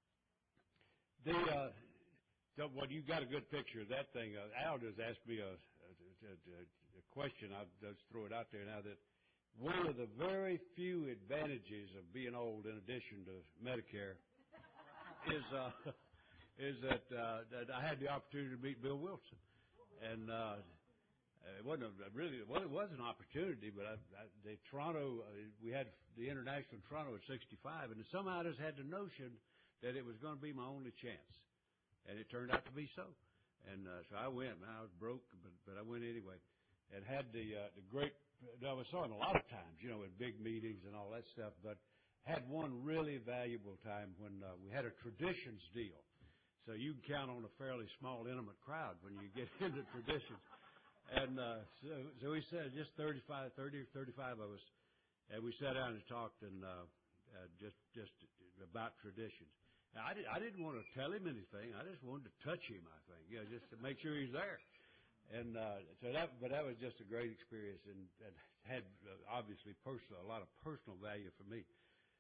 the, uh, the, well, you got a good picture of that thing. Uh, Al just asked me a, a, a, a question. I'll just throw it out there now that one of the very few advantages of being old, in addition to Medicare, is uh, is that, uh, that I had the opportunity to meet Bill Wilson, and uh, it wasn't a, really well, it was an opportunity, but I, I, the Toronto uh, we had the International Toronto at sixty-five, and somehow I just had the notion that it was going to be my only chance, and it turned out to be so, and uh, so I went. Man, I was broke, but but I went anyway, and had the uh, the great. I saw him a lot of times, you know, in big meetings and all that stuff, but had one really valuable time when uh, we had a traditions deal. So you can count on a fairly small, intimate crowd when you get into traditions. And uh, so, so we said just thirty-five, thirty or thirty-five of us, and we sat down and talked and uh, uh, just just about traditions. Now, I, did, I didn't want to tell him anything. I just wanted to touch him, I think, you know, just to make sure he's there. And uh, so that, but that was just a great experience, and, and had uh, obviously personal, a lot of personal value for me.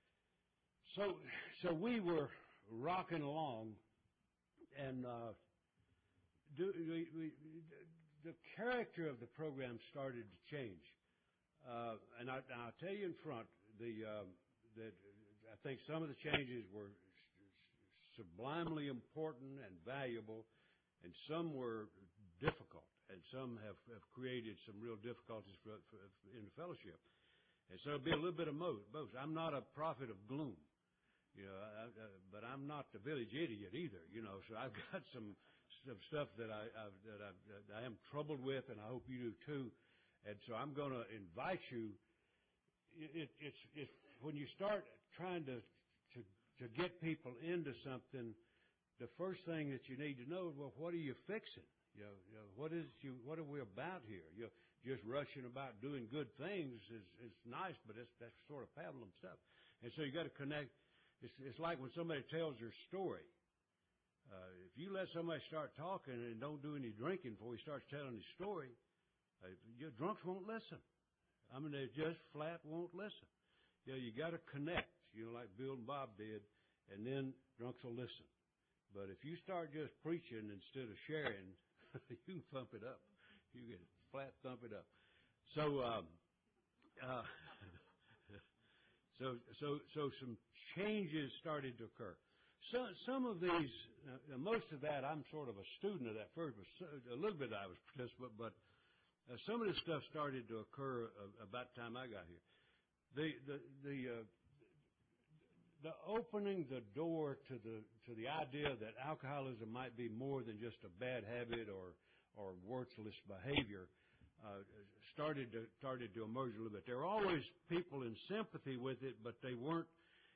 So, so we were rocking along, and uh, do, we, we, the character of the program started to change. Uh, and, I, and I'll tell you in front, the uh, that I think some of the changes were sublimely important and valuable, and some were difficult. And some have, have created some real difficulties for, for, for, in the fellowship. And so it'll be a little bit of both. I'm not a prophet of gloom, you know, I, I, but I'm not the village idiot either, you know. So I've got some, some stuff that I, I've, that, I've, that I am troubled with, and I hope you do too. And so I'm going to invite you. It, it's, it's when you start trying to, to to get people into something, the first thing that you need to know is, well, what are you fixing? You know, you know, what is you? What are we about here? You know, just rushing about doing good things is, is nice, but it's that's sort of pablum stuff. And so you got to connect. It's, it's like when somebody tells their story. Uh, if you let somebody start talking and don't do any drinking before he starts telling his story, uh, your drunks won't listen. I mean, they just flat won't listen. You know, you got to connect. You know, like Bill and Bob did, and then drunks will listen. But if you start just preaching instead of sharing, you can thump it up. You can flat thump it up. So, um, uh, so, so, so some changes started to occur. So, some of these, uh, most of that, I'm sort of a student of that first. A little bit I was participant, but uh, some of this stuff started to occur uh, about the time I got here. The, the, the, uh, the opening the door to the to the idea that alcoholism might be more than just a bad habit or or worthless behavior uh, started to started to emerge a little bit. There were always people in sympathy with it, but they weren't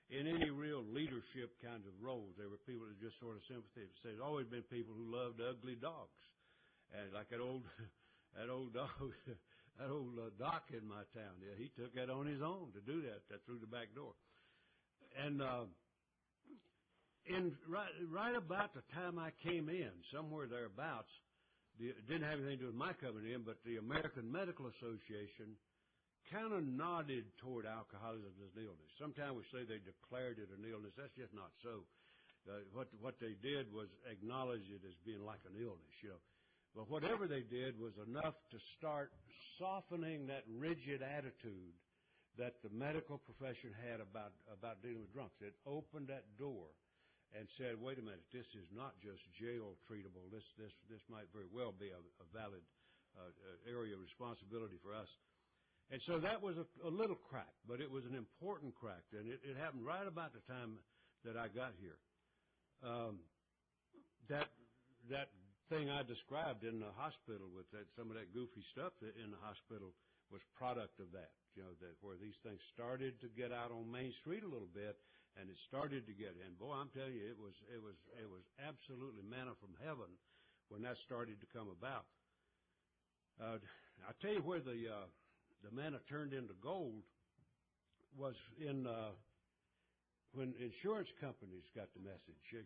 in any real leadership kinds of roles. There were people that just sort of sympathy. There's always been people who loved ugly dogs, and like that old, that old dog, that old uh, doc in my town. Yeah, he took that on his own to do that, that through the back door. And uh, in right, right about the time I came in, somewhere thereabouts, the, it didn't have anything to do with my coming in, but the American Medical Association kind of nodded toward alcoholism as an illness. Sometimes we say they declared it an illness. That's just not so. Uh, what what they did was acknowledge it as being like an illness, you know. But whatever they did was enough to start softening that rigid attitude that the medical profession had about about dealing with drunks. It opened that door and said, "Wait a minute, this is not just jail treatable. This this this might very well be a, a valid uh, area of responsibility for us." And so that was a, a little crack, but it was an important crack, and it, it happened right about the time that I got here. Um, that that thing I described in the hospital with that, some of that goofy stuff in the hospital was product of that. You know, that where these things started to get out on Main Street a little bit, and it started to get in. Boy, I'm telling you, it was it was it was absolutely manna from heaven when that started to come about. Uh, I'll tell you where the uh, the manna turned into gold was in uh, when insurance companies got the message.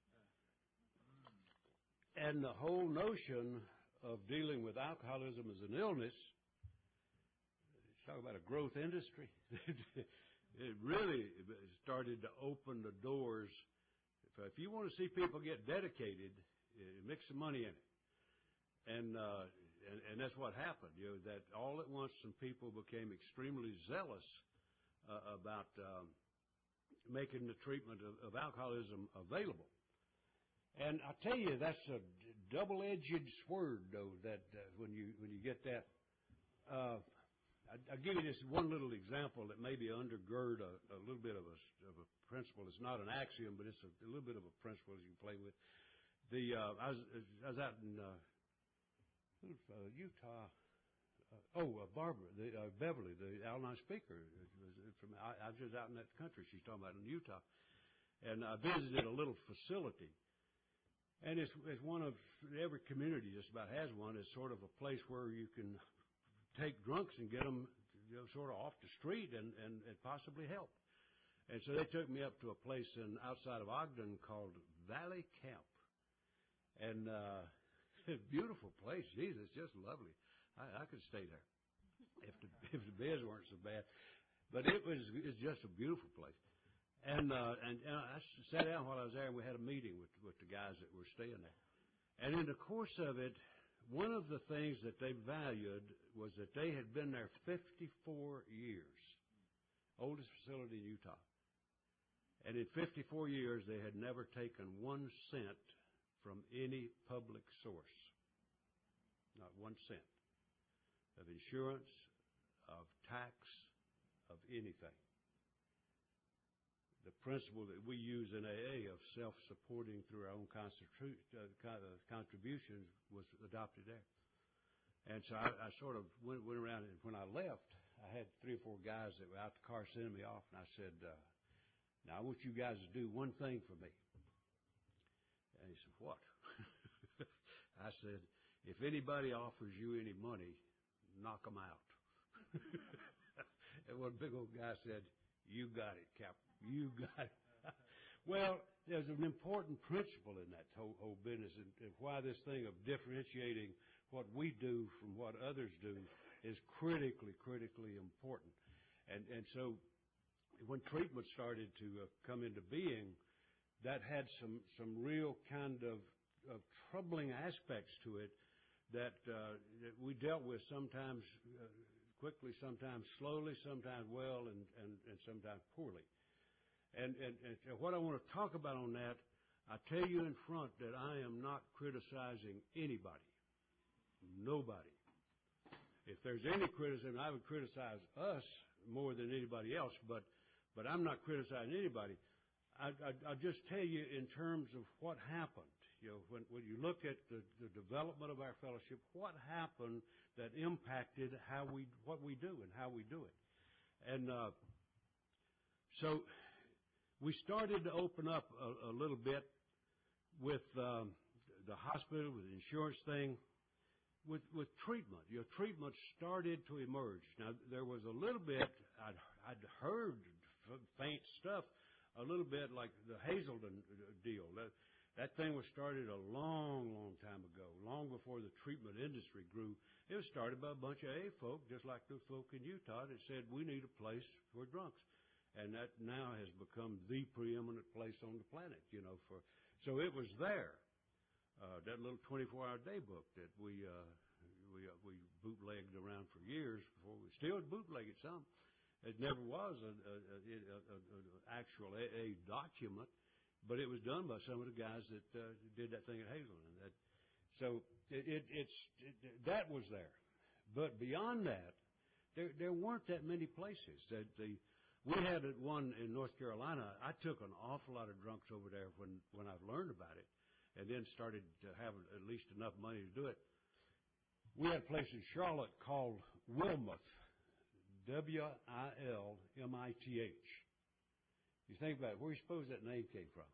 And the whole notion of dealing with alcoholism as an illness, talk about a growth industry. It really started to open the doors. If, if you want to see people get dedicated, mix some money in it. And, uh, and and that's what happened. You know, that all at once some people became extremely zealous uh, about um, making the treatment of, of alcoholism available. And I tell you, that's a double-edged sword, though. That uh, when you when you get that, uh, I, I'll give you this one little example that maybe undergird a, a little bit of a of a principle. It's not an axiom, but it's a, a little bit of a principle you can play with. The uh, I was I was out in uh, uh, Utah. Uh, oh, uh, Barbara, the, uh, Beverly, the Al-Anon speaker. Was from I, I was just out in that country she's talking about in Utah, and I visited a little facility. And it's, it's one of, every community just about has one. It's sort of a place where you can take drunks and get them, you know, sort of off the street and, and, and possibly help. And so they took me up to a place in outside of Ogden called Valley Camp. And uh, it's a beautiful place. Jesus, just lovely. I, I could stay there if the, if the beds weren't so bad. But it was it's just a beautiful place. And, uh, and and I sat down while I was there, and we had a meeting with with the guys that were staying there. And in the course of it, one of the things that they valued was that they had been there fifty-four years, oldest facility in Utah. And in fifty-four years, they had never taken one cent from any public source, not one cent of insurance, of tax, of anything. The principle that we use in A A of self-supporting through our own contributions was adopted there. And so I, I sort of went, went around, and when I left, I had three or four guys that were out the car sending me off, and I said, uh, now I want you guys to do one thing for me. And he said, what? I said, if anybody offers you any money, knock them out. And one big old guy said, you got it, Captain. You got it. Well, there's an important principle in that whole, whole business, and, and why this thing of differentiating what we do from what others do is critically, critically important. And and so when treatment started to uh, come into being, that had some, some real kind of, of troubling aspects to it that, uh, that we dealt with sometimes uh, quickly, sometimes slowly, sometimes well, and, and, and sometimes poorly. And, and, and what I want to talk about on that, I tell you in front that I am not criticizing anybody, nobody. If there's any criticism, I would criticize us more than anybody else, but, but I'm not criticizing anybody. I, I, I'll just tell you in terms of what happened. You know, when, when you look at the, the development of our fellowship, what happened that impacted how we, what we do and how we do it. And uh, so we started to open up a, a little bit with um, the hospital, with the insurance thing, with with treatment. You know, treatment started to emerge. Now, there was a little bit, I'd, I'd heard faint stuff, a little bit like the Hazelden deal. That, that thing was started a long, long time ago, long before the treatment industry grew. It was started by a bunch of A folk, just like the folk in Utah, that said, we need a place for drunks. And that now has become the preeminent place on the planet, you know. For so it was there, uh, that little twenty-four hour day book that we uh, we uh, we bootlegged around for years before we still bootleg it some. It never was an actual A A document, but it was done by some of the guys that uh, did that thing at Hazelden. That, so it, it, it's it, that was there, but beyond that, there there weren't that many places that the. We had one in North Carolina. I took an awful lot of drunks over there when, when I learned about it, and then started to have at least enough money to do it. We had a place in Charlotte called Wilmuth, W I L M I T H. You think about it, where do you suppose that name came from?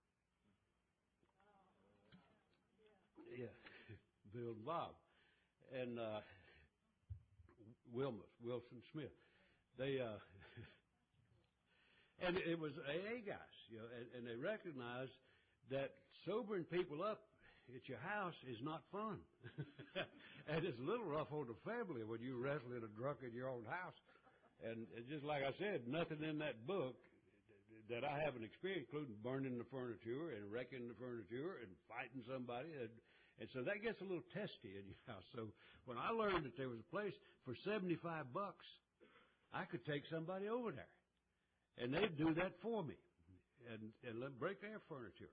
Yeah, Bill and Bob. And uh, Wilmuth, Wilson Smith. They... Uh, And it was A A guys, you know, and, and they recognized that sobering people up at your house is not fun. And it's a little rough on the family when you're wrestling a drunk in your own house. And, and just like I said, nothing in that book that I haven't experienced, including burning the furniture and wrecking the furniture and fighting somebody. And, and so that gets a little testy in your house. So when I learned that there was a place for seventy-five bucks, I could take somebody over there. And they'd do that for me, and and let break their furniture.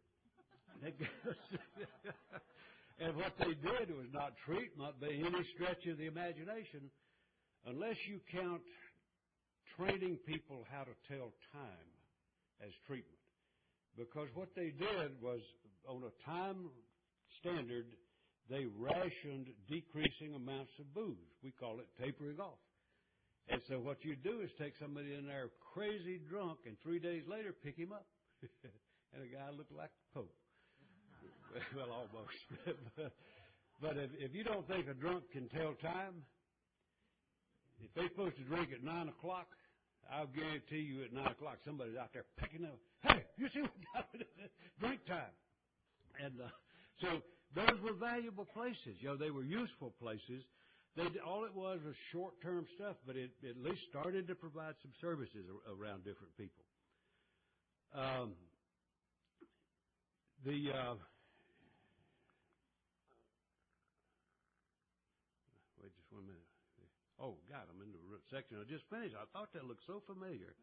And what they did was not treatment by any stretch of the imagination, unless you count training people how to tell time as treatment. Because what they did was, on a time standard, they rationed decreasing amounts of booze. We call it tapering off. And so what you do is take somebody in there crazy drunk, and three days later pick him up. And the guy looked like the Pope. Well, almost. But if, if you don't think a drunk can tell time, if they're supposed to drink at nine o'clock, I'll guarantee you at nine o'clock somebody's out there picking up, hey, you see what time it is? Drink time. And uh, so those were valuable places. You know, they were useful places. They, all it was was short-term stuff, but it, it at least started to provide some services around different people. Um, the uh, wait just one minute. Oh, God, I'm in the section I just finished. I thought that looked so familiar.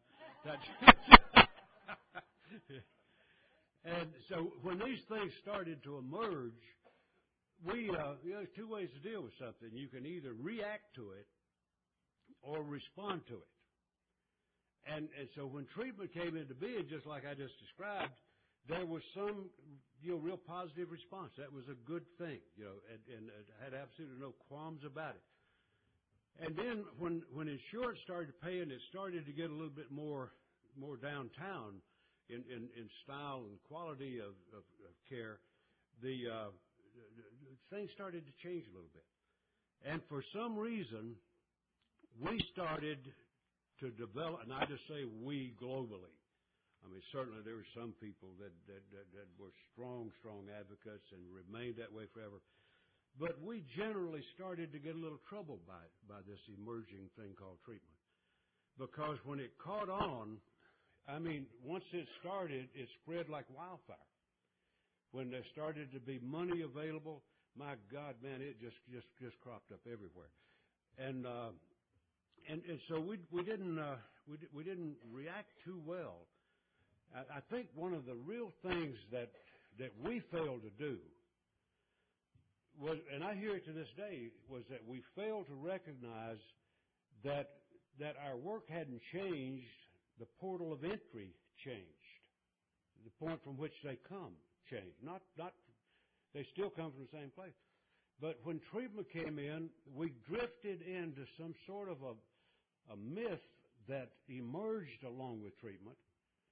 And so when these things started to emerge, We, uh, you know, there's two ways to deal with something. You can either react to it or respond to it. And, and so when treatment came into being, just like I just described, there was some, you know, real positive response. That was a good thing, you know, and, and I had absolutely no qualms about it. And then when, when insurance started paying, it started to get a little bit more, more downtown in, in, in style and quality of, of, of care. The, uh, things started to change a little bit. And for some reason, we started to develop, and I just say we globally. I mean, certainly there were some people that, that, that, that were strong, strong advocates and remained that way forever. But we generally started to get a little troubled by, by this emerging thing called treatment. Because when it caught on, I mean, once it started, it spread like wildfire. When there started to be money available, my God, man, it just just, just cropped up everywhere, and uh, and and so we we didn't uh, we we didn't react too well. I, I think one of the real things that that we failed to do was, and I hear it to this day, was that we failed to recognize that that our work hadn't changed. The portal of entry changed. The point from which they come changed. Not, not, they still come from the same place. But when treatment came in, we drifted into some sort of a, a myth that emerged along with treatment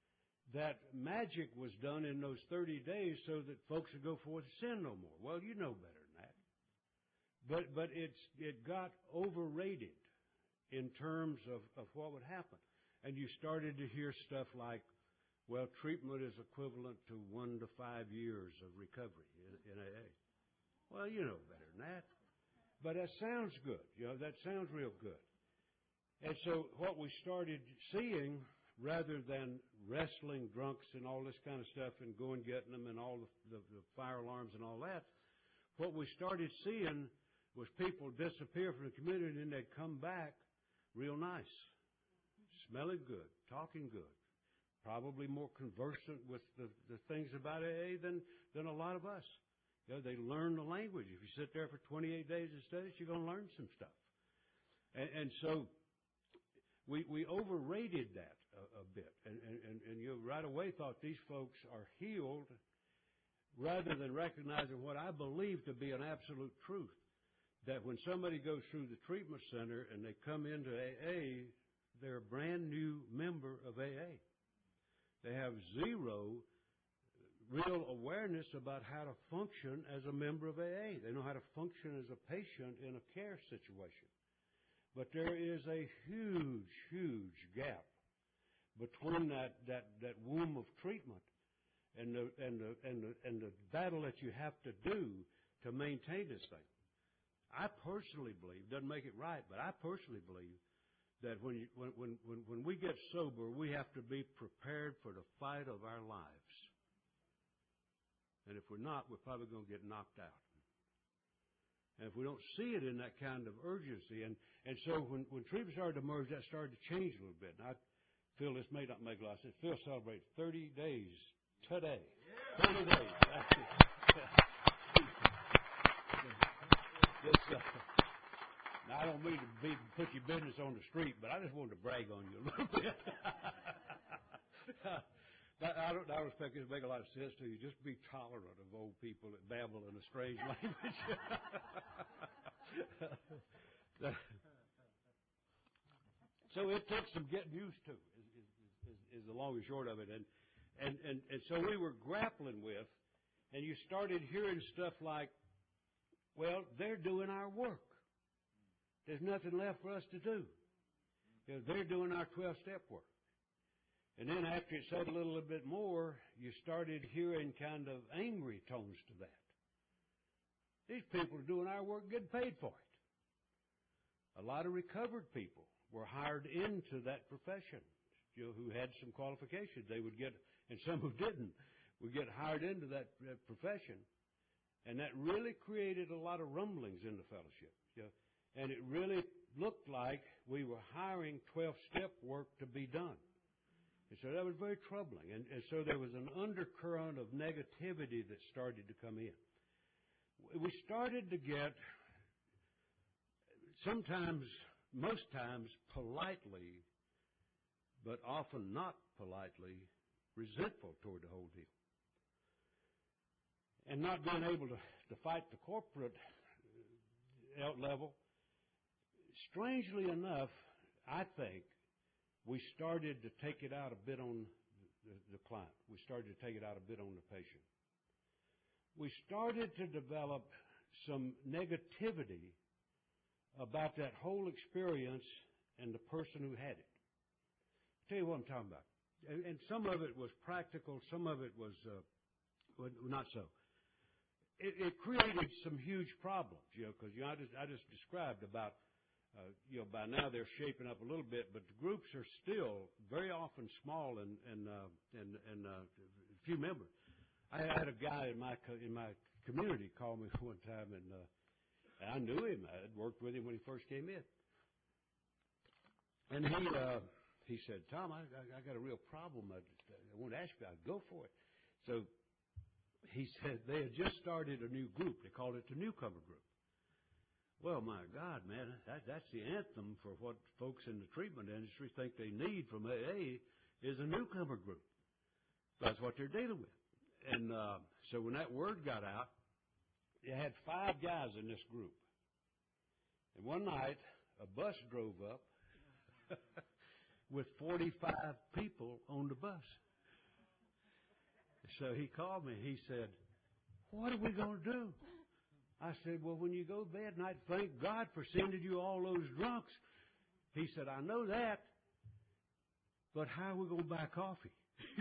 that magic was done in those thirty days so that folks would go forth and sin no more. Well, you know better than that. But but it's it got overrated in terms of, of what would happen. And you started to hear stuff like, well, treatment is equivalent to one to five years of recovery in, in A A. Well, you know better than that. But that sounds good. You know, that sounds real good. And so what we started seeing, rather than wrestling drunks and all this kind of stuff and going getting them and all the, the, the fire alarms and all that, what we started seeing was people disappear from the community and they'd come back real nice, smelling good, talking good, probably more conversant with the, the things about A A than, than a lot of us. You know, they learn the language. If you sit there for twenty-eight days of studies, you're going to learn some stuff. And, and so we, we overrated that a, a bit. And, and, and you right away thought these folks are healed rather than recognizing what I believe to be an absolute truth, that when somebody goes through the treatment center and they come into A A, they're a brand new member of A A. They have zero real awareness about how to function as a member of A A. They know how to function as a patient in a care situation. But there is a huge, huge gap between that, that, that womb of treatment and the, and, the, and, the, and the battle that you have to do to maintain this thing. I personally believe, doesn't make it right, but I personally believe that when, you, when, when, when, when we get sober, we have to be prepared for the fight of our lives. And if we're not, we're probably going to get knocked out. And if we don't see it in that kind of urgency, and, and so when, when treatment started to emerge, that started to change a little bit. And I feel this may not make a lot of sense. Phil celebrates thirty days today. thirty days. This, uh, now, I don't mean to be, put your business on the street, but I just wanted to brag on you a little bit. I don't, I don't expect this to make a lot of sense to you. Just be tolerant of old people that babble in a strange language. So it took some getting used to, is, is, is, is the long and short of it. And, and, and, and so we were grappling with, and you started hearing stuff like, well, they're doing our work. There's nothing left for us to do. You know, they're doing our twelve-step work. And then after it said a little bit more, you started hearing kind of angry tones to that. These people are doing our work, getting paid for it. A lot of recovered people were hired into that profession, you know, who had some qualifications. They would get, and some who didn't, would get hired into that, that profession. And that really created a lot of rumblings in the fellowship. You know, and it really looked like we were hiring twelve-step work to be done. And so that was very troubling. And, and so there was an undercurrent of negativity that started to come in. We started to get, sometimes, most times, politely, but often not politely, resentful toward the whole deal. And not being able to, to fight the corporate level. Strangely enough, I think, we started to take it out a bit on the, the client. We started to take it out a bit on the patient. We started to develop some negativity about that whole experience and the person who had it. I'll tell you what I'm talking about. And, and some of it was practical, some of it was uh, not so. It, it created some huge problems, you know, because you know, I, just, I just described about Uh, you know, by now they're shaping up a little bit, but the groups are still very often small and and uh, and, and uh, few members. I had a guy in my co- in my community call me one time, and, uh, and I knew him. I had worked with him when he first came in, and he uh, he said, "Tom, I, I, I got a real problem. I, I want to ask you. I'd go for it." So he said they had just started a new group. They called it the Newcomer Group. Well, my God, man, that, that's the anthem for what folks in the treatment industry think they need from A A is a newcomer group. That's what they're dealing with. And uh, so when that word got out, you had five guys in this group. And one night, a bus drove up with forty-five people on the bus. So he called me. He said, what are we going to do? I said, well, when you go to bed tonight, thank God for sending you all those drunks. He said, I know that, but how are we going to buy coffee?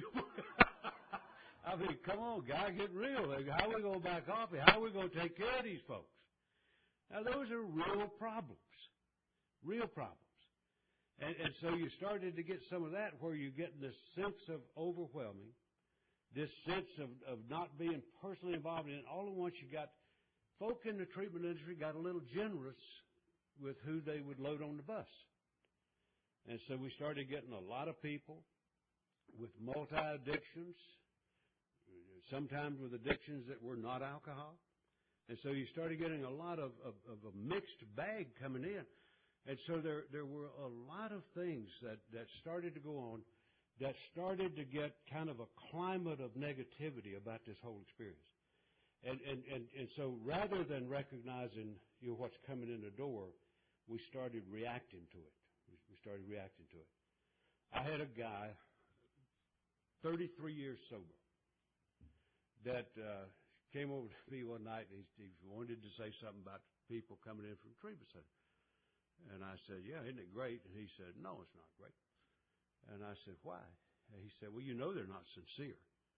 I mean, come on, guy, get real. How are we going to buy coffee? How are we going to take care of these folks? Now, those are real problems, real problems. And, and so you started to get some of that where you're getting this sense of overwhelming, this sense of, of not being personally involved in it. All at once you got folk in the treatment industry got a little generous with who they would load on the bus. And so we started getting a lot of people with multi-addictions, sometimes with addictions that were not alcohol. And so you started getting a lot of, of, of a mixed bag coming in. And so there there were a lot of things that, that started to go on that started to get kind of a climate of negativity about this whole experience. And, and, and, and so rather than recognizing, you know, what's coming in the door, we started reacting to it. We started reacting to it. I had a guy, thirty-three years sober, that uh, came over to me one night and he, he wanted to say something about people coming in from the treatment center. And I said, yeah, isn't it great? And he said, no, it's not great. And I said, why? And he said, well, you know they're not sincere.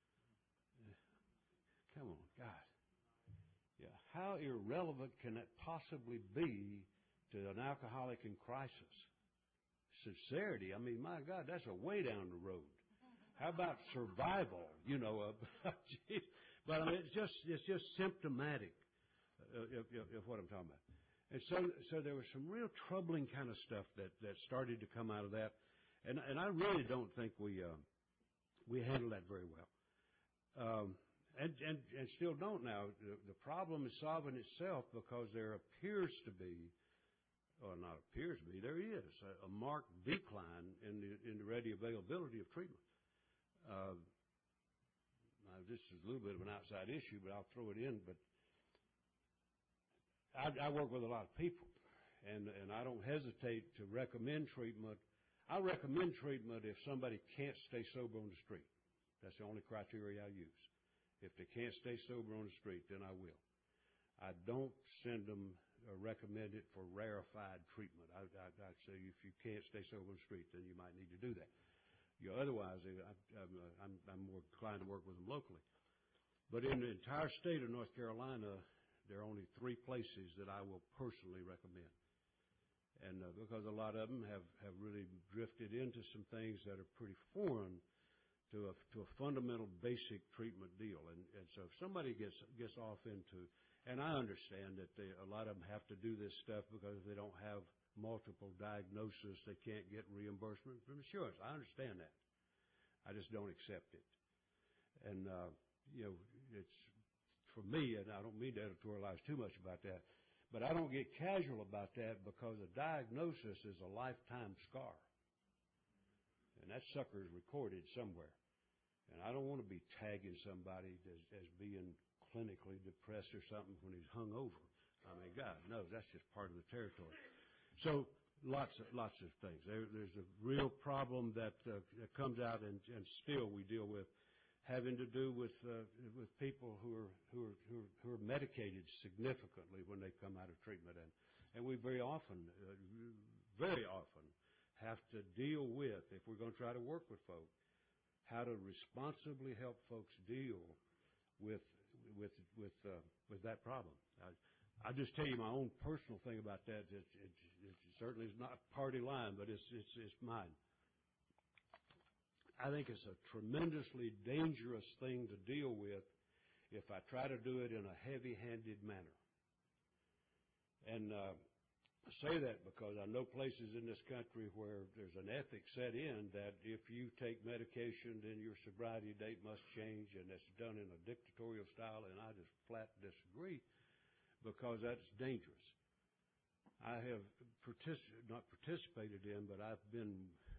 Come on, God. Yeah, how irrelevant can that possibly be to an alcoholic in crisis? Sincerity, I mean, my God, that's a way down the road. How about survival? You know, uh, but I mean, it's just it's just symptomatic of, of, of what I'm talking about. And so, so there was some real troubling kind of stuff that, that started to come out of that, and and I really don't think we uh, we handled that very well, um, and and and still don't now. The, the problem is solving itself because there appears to be, or not appears to be, there is a, a marked decline in the in the ready availability of treatment. Uh, now this is a little bit of an outside issue, but I'll throw it in. But I, I work with a lot of people, and, and I don't hesitate to recommend treatment. I recommend treatment if somebody can't stay sober on the street. That's the only criteria I use. If they can't stay sober on the street, then I will. I don't send them or recommend it for rarefied treatment. I, I, I say if you can't stay sober on the street, then you might need to do that. You know, otherwise, I, I'm, I'm, I'm more inclined to work with them locally. But in the entire state of North Carolina, there are only three places that I will personally recommend. And uh, because a lot of them have, have really drifted into some things that are pretty foreign to a, to a fundamental basic treatment deal. And, and so if somebody gets, gets off into, and I understand that they, a lot of them have to do this stuff because if they don't have multiple diagnosis, they can't get reimbursement from insurance. I understand that. I just don't accept it. And, uh, you know, it's, for me, and I don't mean to editorialize too much about that, but I don't get casual about that because a diagnosis is a lifetime scar. And that sucker is recorded somewhere. And I don't want to be tagging somebody as, as being clinically depressed or something when he's hung over. I mean, God knows that's just part of the territory. So lots of lots of things. There, there's a real problem that, uh, that comes out, and, and still we deal with, having to do with uh, with people who are who are who are, who are medicated significantly when they come out of treatment, and and we very often, uh, very often, have to deal with, if we're going to try to work with folks, how to responsibly help folks deal with with with uh, with that problem. I, I'll just tell you my own personal thing about that. It, it, it certainly is not party line, but it's it's it's mine. I think it's a tremendously dangerous thing to deal with if I try to do it in a heavy-handed manner. And uh, I say that because I know places in this country where there's an ethic set in that if you take medication, then your sobriety date must change, and that's done in a dictatorial style, and I just flat disagree because that's dangerous. I have partic- not participated in, but I've been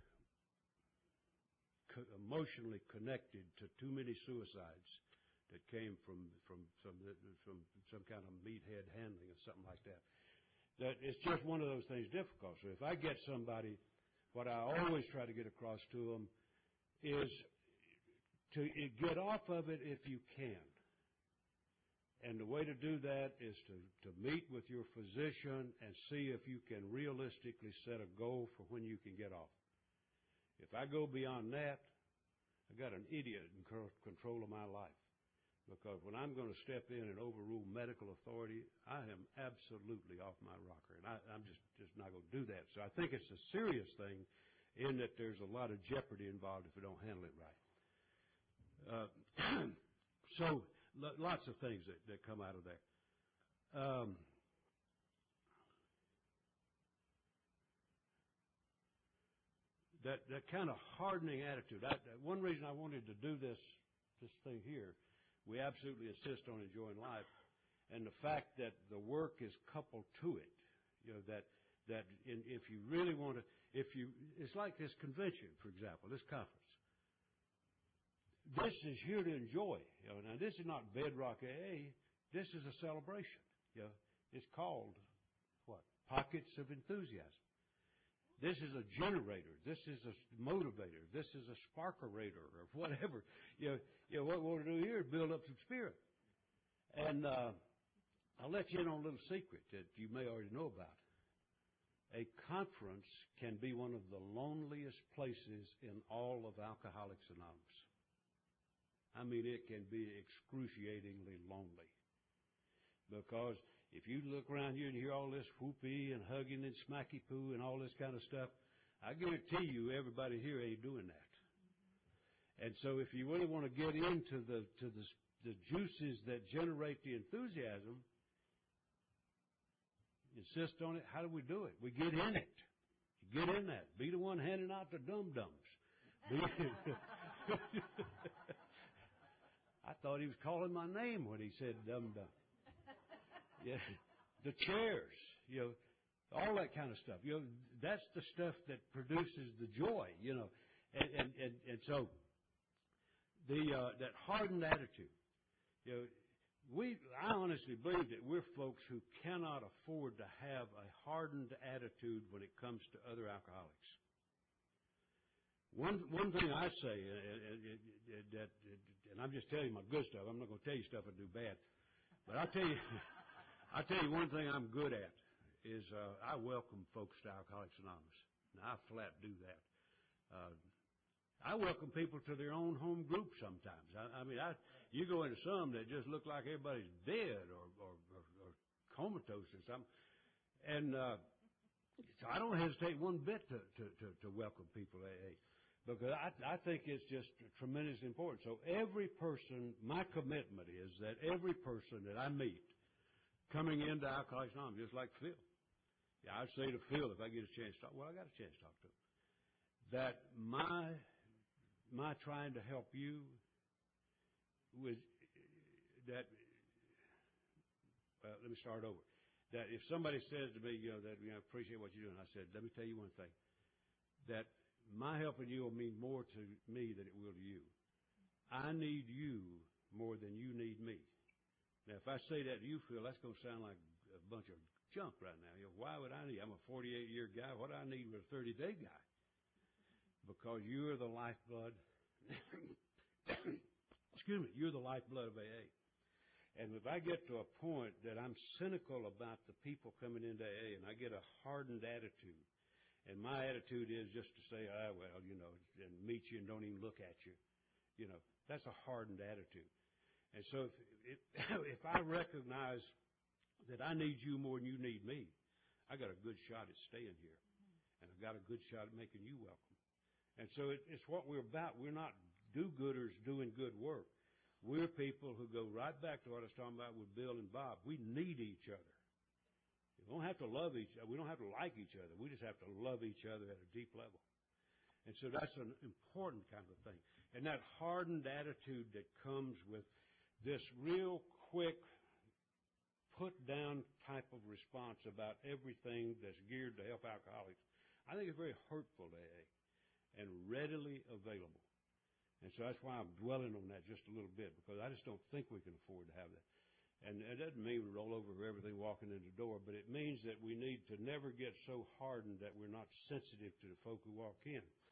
emotionally connected to too many suicides that came from from some from some kind of meathead handling or something like that. That it's just one of those things difficult. So if I get somebody, what I always try to get across to them is to get off of it if you can. And the way to do that is to, to meet with your physician and see if you can realistically set a goal for when you can get off. If I go beyond that, I got an idiot in control of my life. Because when I'm going to step in and overrule medical authority, I am absolutely off my rocker. And I, I'm just, just not going to do that. So I think it's a serious thing in that there's a lot of jeopardy involved if we don't handle it right. Uh, so lots of things that, that come out of there. Um, that that kind of hardening attitude. I, one reason I wanted to do this this thing here, we absolutely insist on enjoying life, and the fact that the work is coupled to it. You know that that in, if you really want to, if you, it's like this convention, for example, this conference. This is here to enjoy. You know, now, this is not bedrock A A. This is a celebration. You know, it's called what? Pockets of Enthusiasm. This is a generator. This is a motivator. This is a sparkerator or whatever. You know, you know what we want to do here is build up some spirit. And uh, I'll let you in on a little secret that you may already know about. A conference can be one of the loneliest places in all of Alcoholics Anonymous. I mean, it can be excruciatingly lonely. Because if you look around here and hear all this whoopee and hugging and smacky poo and all this kind of stuff, I guarantee you everybody here ain't doing that. And so if you really want to get into the to the, the juices that generate the enthusiasm, insist on it. How do we do it? We get in it. You get in that. Be the one handing out the dum-dums. Be I thought he was calling my name when he said dum-dum. Yeah, the chairs, you know, all that kind of stuff. You know, that's the stuff that produces the joy, you know. And and, and, and so the uh, that hardened attitude, you know, we I honestly believe that we're folks who cannot afford to have a hardened attitude when it comes to other alcoholics. One one thing I say, uh, uh, that, and I'm just telling you my good stuff. I'm not going to tell you stuff I do bad, but I'll tell you, I'll tell you one thing I'm good at is uh, I welcome folks to Alcoholics Anonymous. Now I flat do that. Uh, I welcome people to their own home group sometimes. I, I mean, I you go into some that just look like everybody's dead or or, or, or comatose or something, and uh, so I don't hesitate one bit to to, to, to welcome people to A A. Because I, I think it's just tremendously important. So every person, my commitment is that every person that I meet coming into Alcoholics Anonymous, just like Phil. Yeah, I'd say to Phil, if I get a chance to talk, well, I got a chance to talk to him, that my, my trying to help you with that, well, let me start over. That if somebody says to me, you know, that, you know, I appreciate what you're doing, I said, let me tell you one thing, that my helping you will mean more to me than it will to you. I need you more than you need me. Now, if I say that to you, Phil, that's going to sound like a bunch of junk right now. You know, why would I need? I'm a forty-eight-year guy. What do I need with a thirty-day guy? Because you're the lifeblood. Excuse me. You're the lifeblood of A A. And if I get to a point that I'm cynical about the people coming into A A and I get a hardened attitude, and my attitude is just to say, ah, well, you know, and meet you and don't even look at you. You know, that's a hardened attitude. And so if, if, if I recognize that I need you more than you need me, I got a good shot at staying here. And I've got a good shot at making you welcome. And so it, it's what we're about. We're not do-gooders doing good work. We're people who go right back to what I was talking about with Bill and Bob. We need each other. We don't have to love each other. We don't have to like each other. We just have to love each other at a deep level. And so that's an important kind of thing. And that hardened attitude that comes with this real quick put-down type of response about everything that's geared to help alcoholics, I think it's very hurtful to A A and readily available. And so that's why I'm dwelling on that just a little bit, because I just don't think we can afford to have that. And it doesn't mean we roll over for everything walking in the door, but it means that we need to never get so hardened that we're not sensitive to the folk who walk in.